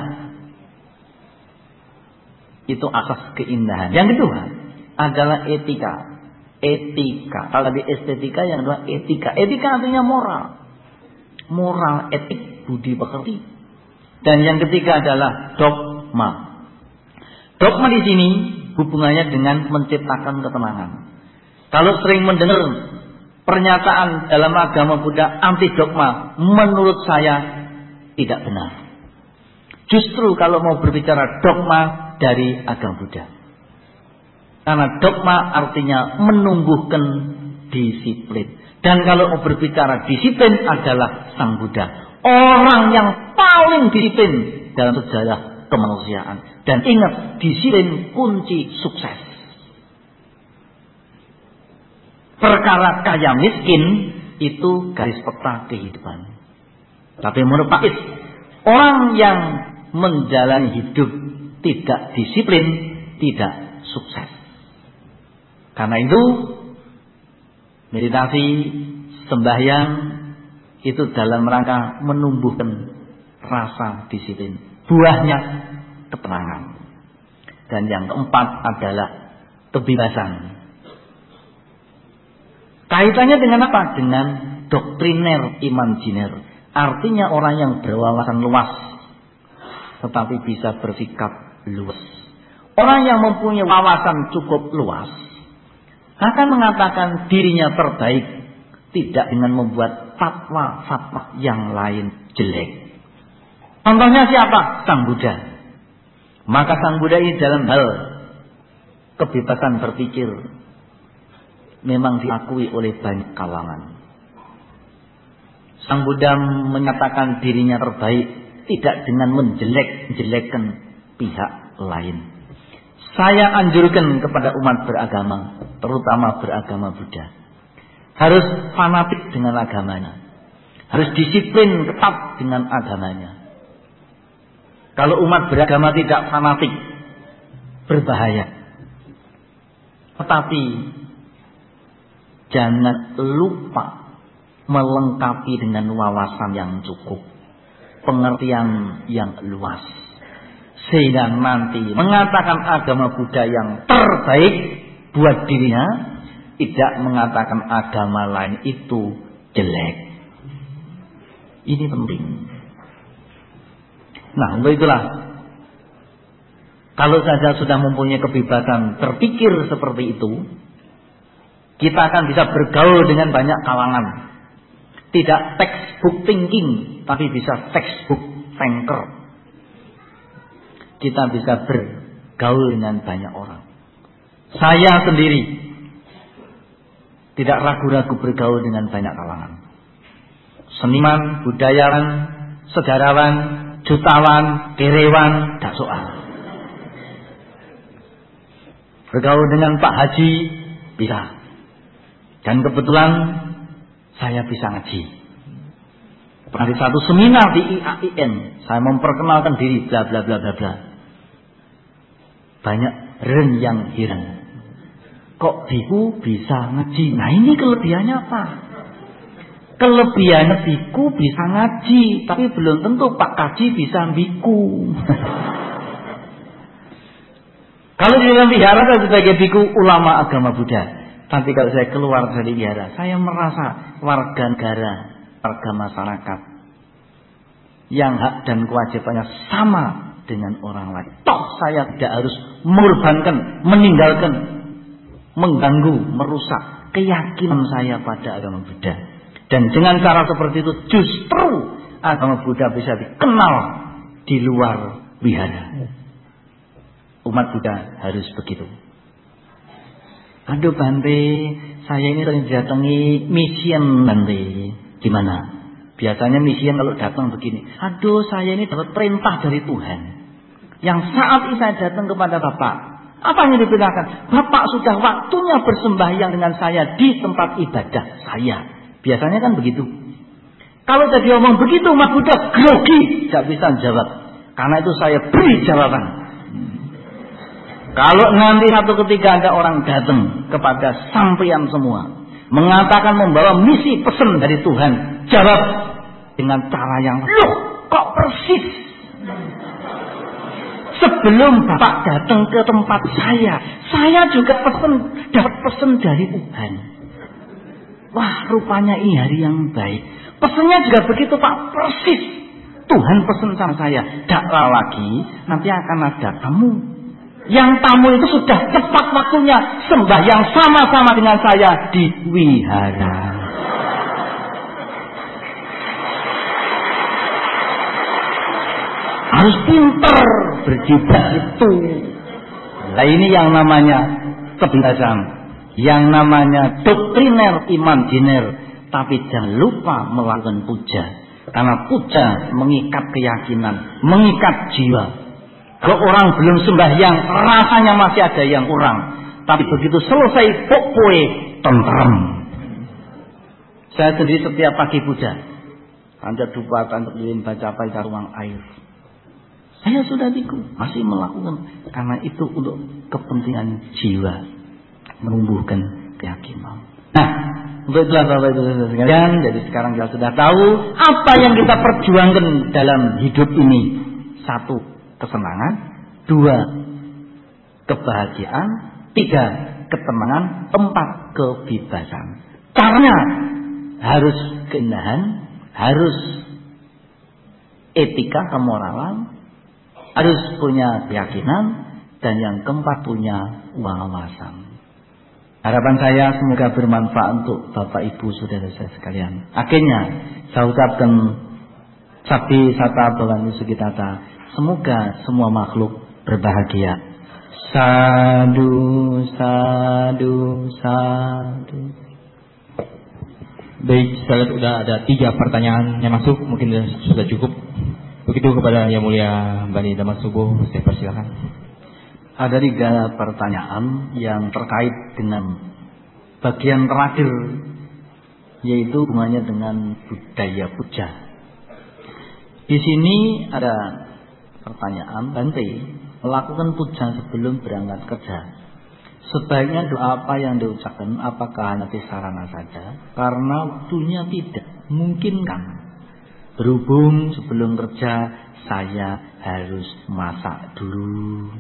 Itu asas keindahan. Yang kedua adalah etika. etika. Kalau tadi estetika, yang kedua etika. Etika artinya moral. Moral, etik, budi pekerti. Dan yang ketiga adalah dogma. Dogma di sini hubungannya dengan menciptakan ketenangan. Kalau sering mendengar pernyataan dalam agama Buddha anti dogma, menurut saya tidak benar. Justru kalau mau berbicara dogma dari agama Buddha. Karena dogma artinya menumbuhkan disiplin. Dan kalau mau berbicara disiplin adalah Sang Buddha. Orang yang paling disiplin dalam sejarah kemanusiaan. Dan ingat, disiplin kunci sukses. Perkara kaya miskin itu garis peta kehidupan. Tapi menurut Pak Is, orang yang menjalani hidup tidak disiplin, tidak sukses. Karena itu meditasi, sembahyang itu dalam rangka menumbuhkan rasa disiplin. Buahnya ketenangan. Dan yang keempat adalah kebebasan. Kaitannya dengan apa? Dengan doktriner imajiner. Artinya orang yang berwawasan luas, tetapi bisa bersikap luas. Orang yang mempunyai wawasan cukup luas akan mengatakan dirinya terbaik, tidak dengan membuat fatwa-fatwa yang lain jelek. Contohnya siapa? Sang Buddha. Maka Sang Buddha ini dalam hal kebebasan berpikir memang diakui oleh banyak kalangan. Sang Buddha menyatakan dirinya terbaik tidak dengan menjelek-jelekkan pihak lain. Saya anjurkan kepada umat beragama, terutama beragama Buddha, harus fanatik dengan agamanya, harus disiplin ketat dengan agamanya. Kalau umat beragama tidak fanatik, berbahaya. Tetapi jangan lupa melengkapi dengan wawasan yang cukup, pengertian yang luas, sehingga nanti mengatakan agama Buddha yang terbaik buat dirinya, tidak mengatakan agama lain itu jelek. Ini penting. Nah, untuk itulah, kalau saja sudah mempunyai kebebasan berpikir seperti itu, kita akan bisa bergaul dengan banyak kalangan. Tidak textbook thinking, tapi bisa textbook thinker. Kita bisa bergaul dengan banyak orang. Saya sendiri tidak ragu-ragu bergaul dengan banyak kalangan. Seniman, budayawan, sejarawan, jutawan, kerewan, tidak soal. Bergaul dengan Pak Haji bisa. Dan kebetulan saya bisa ngaji. Pernah di satu seminar di IAIN, saya memperkenalkan diri, bla bla bla bla bla. Banyak yang heran. Kok biku bisa ngaji? Nah, ini kelebihannya apa? Kelebihannya biku bisa ngaji, tapi belum tentu Pak Kaji bisa biku. Kalau di dalam wihara saya sebagai biku ulama agama Buddha. Tapi kalau saya keluar dari wihara, saya merasa warga negara, warga masyarakat yang hak dan kewajibannya sama dengan orang lain. Toh saya tidak harus mengorbankan, meninggalkan, mengganggu, merusak keyakinan saya pada agama Buddha. Dan dengan cara seperti itu justru agama Buddha bisa dikenal di luar wihara. Umat Buddha harus begitu. Aduh Bante, saya ini sering datangi mission Bante. Gimana? Biasanya mission kalau datang begini. Aduh, saya ini dapat perintah dari Tuhan. Yang saat ini saya datang kepada Bapak, apa yang diperintahkan? Bapak sudah waktunya bersembahyang dengan saya di tempat ibadah saya. Biasanya kan begitu. Kalau jadi omong begitu, umat Buddha grogi, tidak bisa jawab. Karena itu saya beri jawaban. Kalau nanti satu ketika ada orang datang kepada sampeyan semua, mengatakan membawa misi pesan dari Tuhan, jawab dengan cara yang, loh kok persis Sebelum Bapak datang ke tempat saya juga dapat pesan dari Tuhan. Wah, rupanya ini hari yang baik. Pesannya juga begitu Pak, persis. Tuhan pesan sama saya, daklah lagi, nanti akan ada tamu. Yang tamu itu sudah tepat waktunya sembahyang sama-sama dengan saya di wihara. Harus pintar berjibaku itu. Nah ini yang namanya kebiasaan, yang namanya doktriner imajiner. Tapi jangan lupa melakukan puja, karena puja mengikat keyakinan, mengikat jiwa. Kalau orang belum sembahyang rasanya masih ada yang kurang, tapi begitu selesai popoe tentrem. Saya sendiri setiap pagi puja, panjat dupa, tanjak lilin, baca paita ruang air. Saya sudah masih melakukan, karena itu untuk kepentingan jiwa, menumbuhkan keyakinan. Nah, untuk itulah Bapak Ibu sekalian, jadi sekarang kita sudah tahu apa yang kita perjuangkan dalam hidup ini. 1, kesenangan. 2, kebahagiaan. 3, ketenangan. 4, kebebasan. Caranya harus keindahan, harus etika kemoralan, harus punya keyakinan, dan yang keempat punya wawasan. Harapan saya semoga bermanfaat untuk Bapak Ibu saudara saya sekalian. Akhirnya saya ucapkan Sabdi Sata Bhagwan Sukitata, semoga semua makhluk berbahagia. Sadu, sadu, sadu. Baik, saya lihat sudah ada 3 pertanyaan yang masuk, mungkin sudah cukup. Begitu kepada Yang Mulia Bani Damat Subuh, saya persilakan. Ada 3 pertanyaan yang terkait dengan bagian terakhir, yaitu hubungannya dengan budaya puja. Di sini ada pertanyaan, Bante, melakukan puja sebelum berangkat kerja, sebaiknya doa apa yang diucapkan? Apakah hanya sarana saja? Karena waktunya tidak memungkinkan. Berhubung sebelum kerja saya harus masak dulu,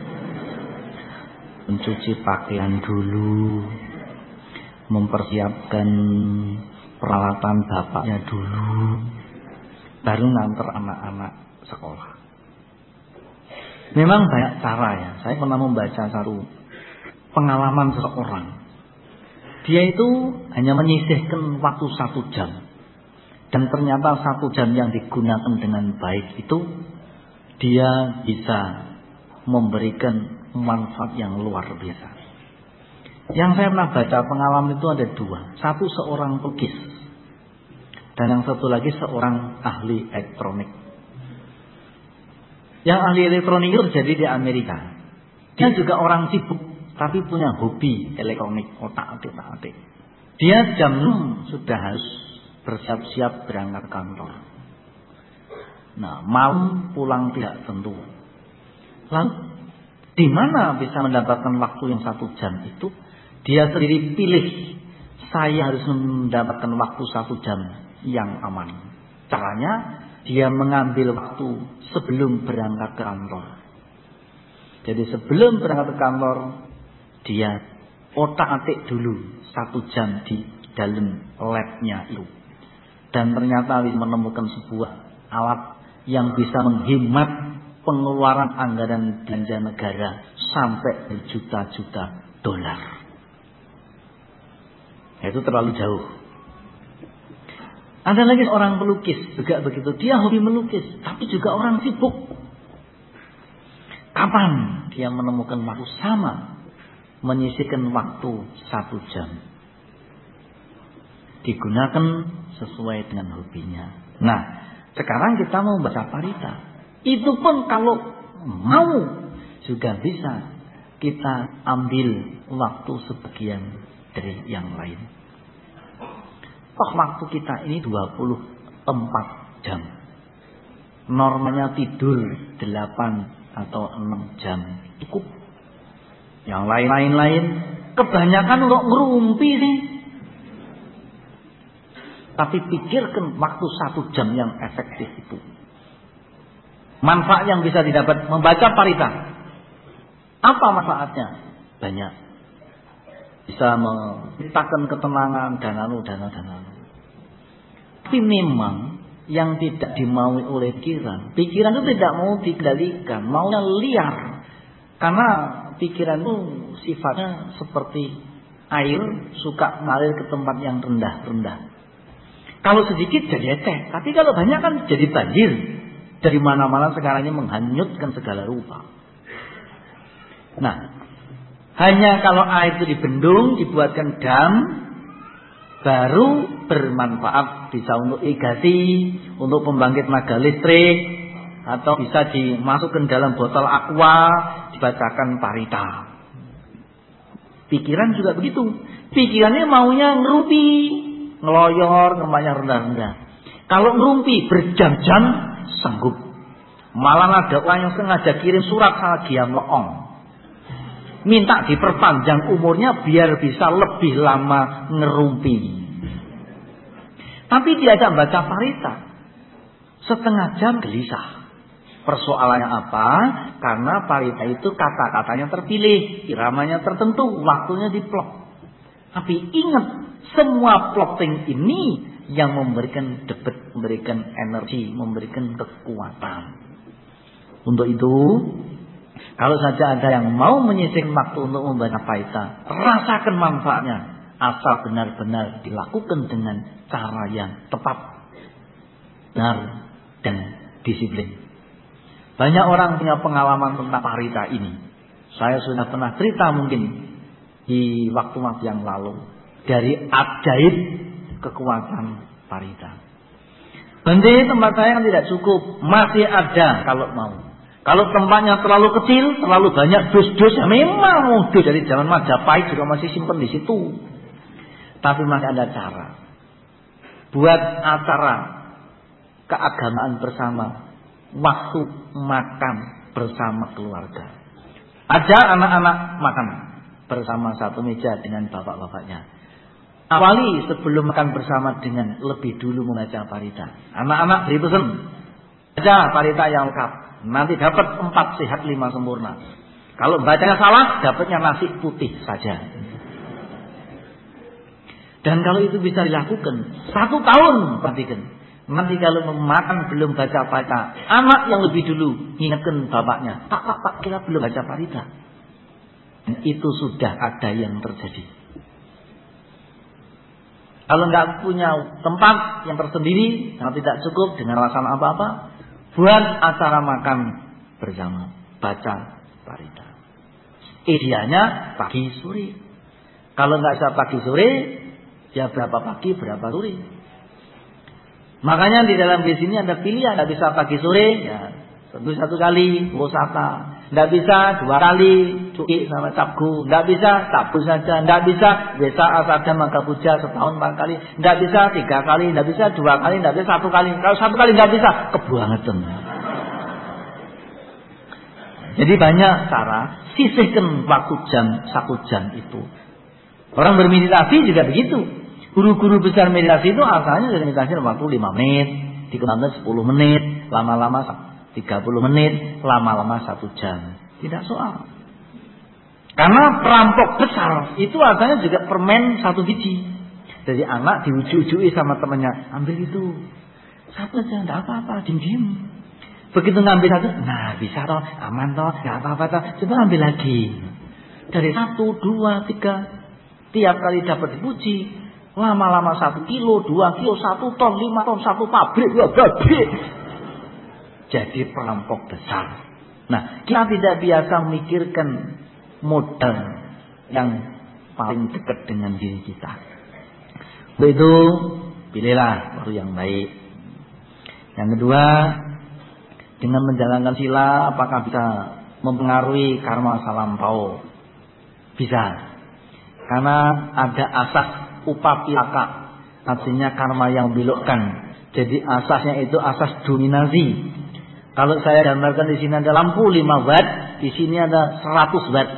mencuci pakaian dulu, mempersiapkan peralatan bapaknya dulu, baru nganter anak-anak sekolah. Memang banyak cara ya. Saya pernah membaca satu pengalaman seseorang. Dia itu hanya menyisihkan waktu 1 jam. Dan ternyata 1 jam yang digunakan dengan baik itu, dia bisa memberikan manfaat yang luar biasa. Yang saya pernah baca pengalaman itu ada 2. Satu seorang pelukis, dan yang satu lagi seorang ahli elektronik. Yang ahli elektronik itu terjadi di Amerika. Dia juga orang sibuk, tapi punya hobi elektronik, otak-atik. Dia jam 6 sudah harus bersiap-siap berangkat kantor. Nah, malam pulang tidak tentu. Lalu di mana bisa mendapatkan waktu yang 1 jam itu? Dia sendiri pilih, saya harus mendapatkan waktu 1 jam yang aman. Caranya dia mengambil waktu sebelum berangkat ke kantor. Jadi sebelum berangkat ke kantor, dia otak-atik dulu 1 jam di dalam labnya itu. Dan ternyata bisa menemukan sebuah alat yang bisa menghemat pengeluaran anggaran belanja negara sampai berjuta-juta dolar. Itu terlalu jauh. Ada lagi seorang pelukis juga begitu. Dia hobi melukis, tapi juga orang sibuk. Kapan dia menemukan waktu sama, menyisihkan waktu 1 jam, digunakan sesuai dengan hobinya. Nah, sekarang kita mau baca parita. Itu pun kalau mau juga bisa kita ambil waktu sebagian dari yang lain. Toh waktu kita ini 24 jam. Normalnya tidur 8 atau 6 jam cukup. Yang lain-lain kebanyakan untuk ngerumpi sih. Tapi pikirkan waktu 1 jam yang efektif itu. Manfaat yang bisa didapat membaca parita. Apa manfaatnya? Banyak. Bisa menciptakan ketenangan dan anu. Tapi memang yang tidak dimaui oleh pikiran itu tidak mau dikendalikan, maunya liar. Karena pikiran itu sifatnya seperti air, suka mengalir ke tempat yang rendah. Kalau sedikit jadi eteh, tapi kalau banyak kan jadi banjir. Dari mana-mana sekarang ini menghanyutkan segala rupa. Nah, hanya kalau air itu dibendung, dibuatkan dam, baru bermanfaat. Bisa untuk irigasi, untuk pembangkit tenaga listrik, atau bisa dimasukkan dalam botol aqua, dibacakan parita. Pikiran juga begitu. Pikirannya maunya ngerumpi, ngeloyor, ngembaknya rendah-rendah. Kalau ngerumpi berjam-jam sanggup. Malah ada orang yang sengaja kirim surat sama Gia Meong, minta diperpanjang umurnya biar bisa lebih lama ngerumpi. Tapi diajak baca parita, setengah jam gelisah. Persoalannya apa? Karena parita itu kata-katanya terpilih, iramanya tertentu, waktunya diplot. Tapi ingat, semua plotting ini yang memberikan debet, memberikan energi, memberikan kekuatan. Untuk itu, kalau saja ada yang mau menyisihkan waktu untuk membaca parita, rasakan manfaatnya, asal benar-benar dilakukan dengan cara yang tepat, benar, dan disiplin. Banyak orang punya pengalaman tentang parita ini. Saya sudah pernah cerita mungkin di waktu-waktu yang lalu dari ajaib kekuatan parita. Bende tempat saya kan tidak cukup, masih ada kalau mau. Kalau tempatnya terlalu kecil, terlalu banyak dus-dus, ya memang dus dari zaman Majapahit juga masih simpan di situ. Tapi masih ada cara. Buat acara keagamaan bersama, waktu makan bersama keluarga. Ajak anak-anak makan bersama satu meja dengan bapak-bapaknya. Awali sebelum makan bersama dengan lebih dulu membaca parita. Anak-anak beri pesan, baca parita yang lengkap. Nanti dapat 4 sehat 5 sempurna. Kalau bacanya salah, dapatnya nasi putih saja. Dan kalau itu bisa dilakukan 1 tahun, perhatikan. Nanti kalau makan belum baca parita, anak yang lebih dulu ingatkan bapaknya, Pak, kita belum baca parita. Dan itu sudah ada yang terjadi. Kalau nggak punya tempat yang tersendiri, yang tidak cukup dengan alasan apa-apa, buat acara makan bersama, baca parita. Idealnya pagi sore. Kalau nggak bisa pagi sore, ya berapa pagi berapa sore. Makanya di dalam bis ini ada pilihan, nggak bisa pagi sore, ya tentu 1 kali wisata. Nggak bisa 2 kali cuki sama cabgu, nggak bisa cabgu saja, nggak bisa biasa asada maka puja setahun 4 kali, nggak bisa 3 kali, nggak bisa 2 kali, nggak bisa 1 kali. Kalau 1 kali nggak bisa, kebangetan. Jadi banyak cara, sisihkan waktu jam 1 jam itu. Orang bermeditasi juga begitu. Guru-guru besar meditasi itu asalnya dari meditasi waktu 5 menit, dikembangkan 10 menit, lama-lama 30 menit, lama-lama 1 jam. Tidak soal. Karena perampok besar itu asalnya juga permen 1 biji. Jadi anak diujuk-ujuki sama temannya, ambil itu 1 aja, tidak apa-apa, diem-diem. Begitu ngambil 1, nah bisa toh, aman toh, tidak apa-apa toh, coba ambil lagi. Dari 1, 2, 3, tiap kali dapat dipuji, lama-lama 1 kilo, 2 kilo, 1 ton, 5 ton, 1 pabrik, 2 pabrik. Jadi perampok besar. Nah, kita tidak biasa memikirkan modal yang paling dekat dengan diri kita. Untuk itu, pilihlah waktu yang baik. Yang kedua, dengan menjalankan sila, apakah bisa mempengaruhi karma masa lampau? Bisa. Karena ada asas upapilaka, artinya karma yang belokkan. Jadi asasnya itu asas dominasi. Kalau saya gambarkan di sini ada lampu 5 watt, di sini ada 100 watt.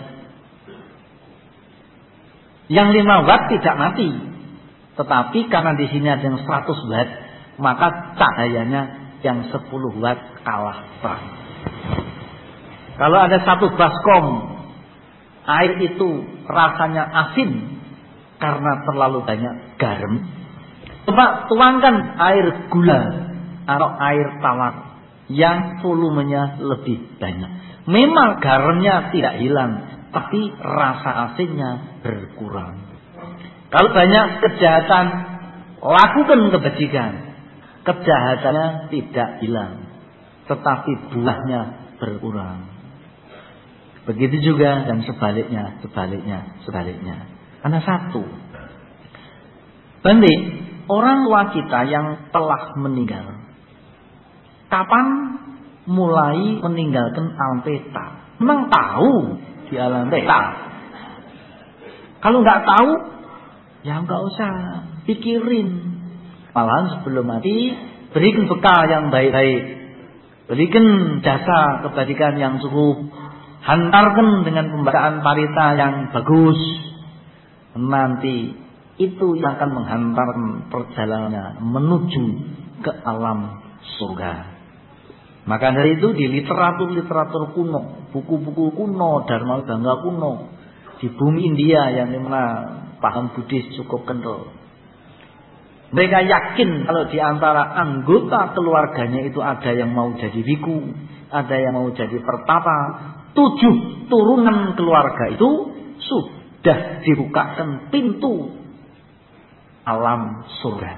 Yang 5 watt tidak mati, tetapi karena di sini ada yang 100 watt, maka cahayanya yang 10 watt kalah perang. Kalau ada 1 baskom air itu rasanya asin karena terlalu banyak garam, coba tuangkan air gula atau air tawar yang volumenya lebih banyak. Memang garamnya tidak hilang, tapi rasa asinnya berkurang. Kalau banyak kejahatan, lakukan kebajikan. Kejahatannya tidak hilang, tetapi buahnya berkurang. Begitu juga dan sebaliknya. Karena satu, Bante, orang tua kita yang telah meninggal, kapan mulai meninggalkan alam peta? Memang tahu di alam peta. Kalau nggak tahu, ya nggak usah pikirin. Malahan sebelum mati, berikan bekal yang baik-baik, berikan jasa kebajikan yang cukup, hantarkan dengan pembacaan parita yang bagus. Nanti itu yang akan menghantarkan perjalanannya menuju ke alam surga. Maka dari itu di literatur kuno, buku-buku kuno, Dharma Bangga kuno, di bumi India yang dimana paham Buddhis cukup kental, mereka yakin kalau di antara anggota keluarganya itu ada yang mau jadi biku, ada yang mau jadi pertapa. 7 turunan keluarga itu sudah dibukakan pintu alam surga.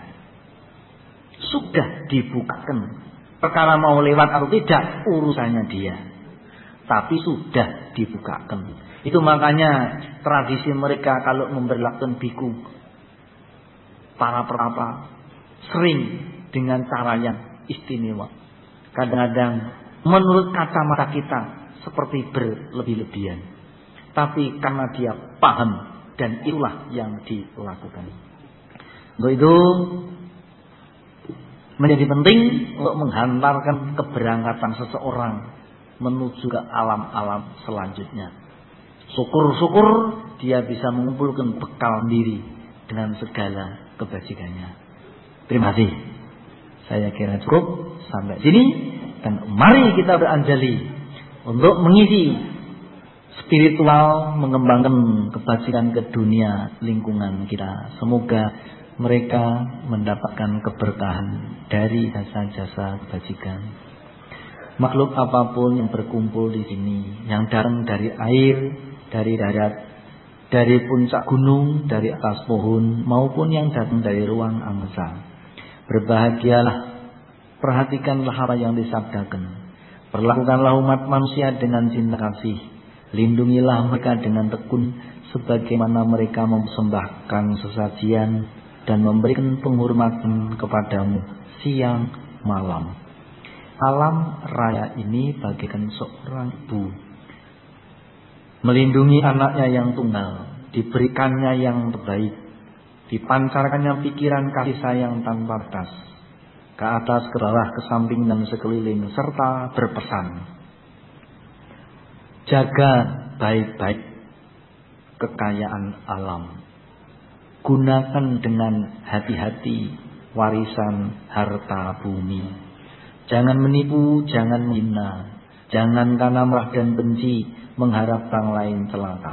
Sudah dibukakan. Perkara mau lewat atau tidak urusannya dia, tapi sudah dibukakan. Itu makanya tradisi mereka kalau memberlakukan biku, para pertapa sering dengan cara yang istimewa. Kadang-kadang menurut kacamata kita seperti berlebih-lebihan, tapi karena dia paham dan itulah yang dilakukan. Untuk itu menjadi penting untuk menghantarkan keberangkatan seseorang menuju ke alam-alam selanjutnya. Syukur-syukur dia bisa mengumpulkan bekal diri dengan segala kebajikannya. Terima kasih. Saya kira cukup sampai sini, dan mari kita beranjali untuk mengisi spiritual, mengembangkan kebajikan ke dunia lingkungan kita. Semoga mereka mendapatkan keberkahan dari jasa-jasa kebajikan. Makhluk apapun yang berkumpul di sini, yang datang dari air, dari darat, dari puncak gunung, dari atas pohon, maupun yang datang dari ruang angkasa, berbahagialah, perhatikanlah apa yang disabdakan, perlakukanlah umat manusia dengan cinta kasih, lindungilah mereka dengan tekun, sebagaimana mereka mempersembahkan sesajian dan memberikan penghormatan kepadamu siang malam. Alam raya ini bagaikan seorang ibu melindungi anaknya yang tunggal, diberikannya yang terbaik, dipancarkannya pikiran kasih sayang tanpa batas, ke atas, ke bawah, ke samping dan sekeliling, serta berpesan, jaga baik-baik kekayaan alam, gunakan dengan hati-hati warisan harta bumi. Jangan menipu, jangan menghina, jangan karena marah dan benci mengharap orang lain celaka.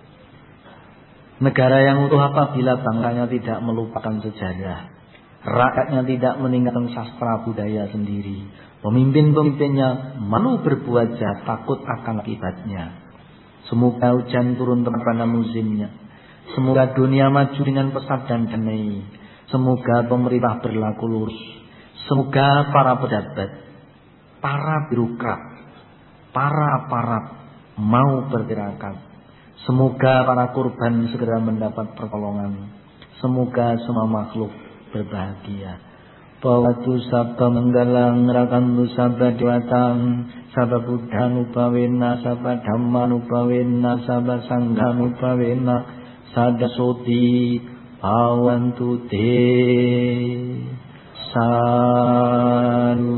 Negara yang utuh apabila bangsanya tidak melupakan sejarah, rakyatnya tidak meninggalkan sastra budaya sendiri, pemimpin-pemimpinnya malu berbuat jahat takut akan akibatnya. Semoga hujan turun tepat pada musimnya, semoga dunia maju dengan pesat dan damai, semoga pemerintah berlaku lurus, semoga para pejabat, para birokrat, para aparat mau bertirakat, semoga para korban segera mendapat pertolongan, semoga semua makhluk berbahagia. Bawatu sabda menggalang rakantu sabda diwatang, sabda buddha nupawena, sabda dhamma nupawena, sabda sangha nupawena, sada soti bawantu te. Saru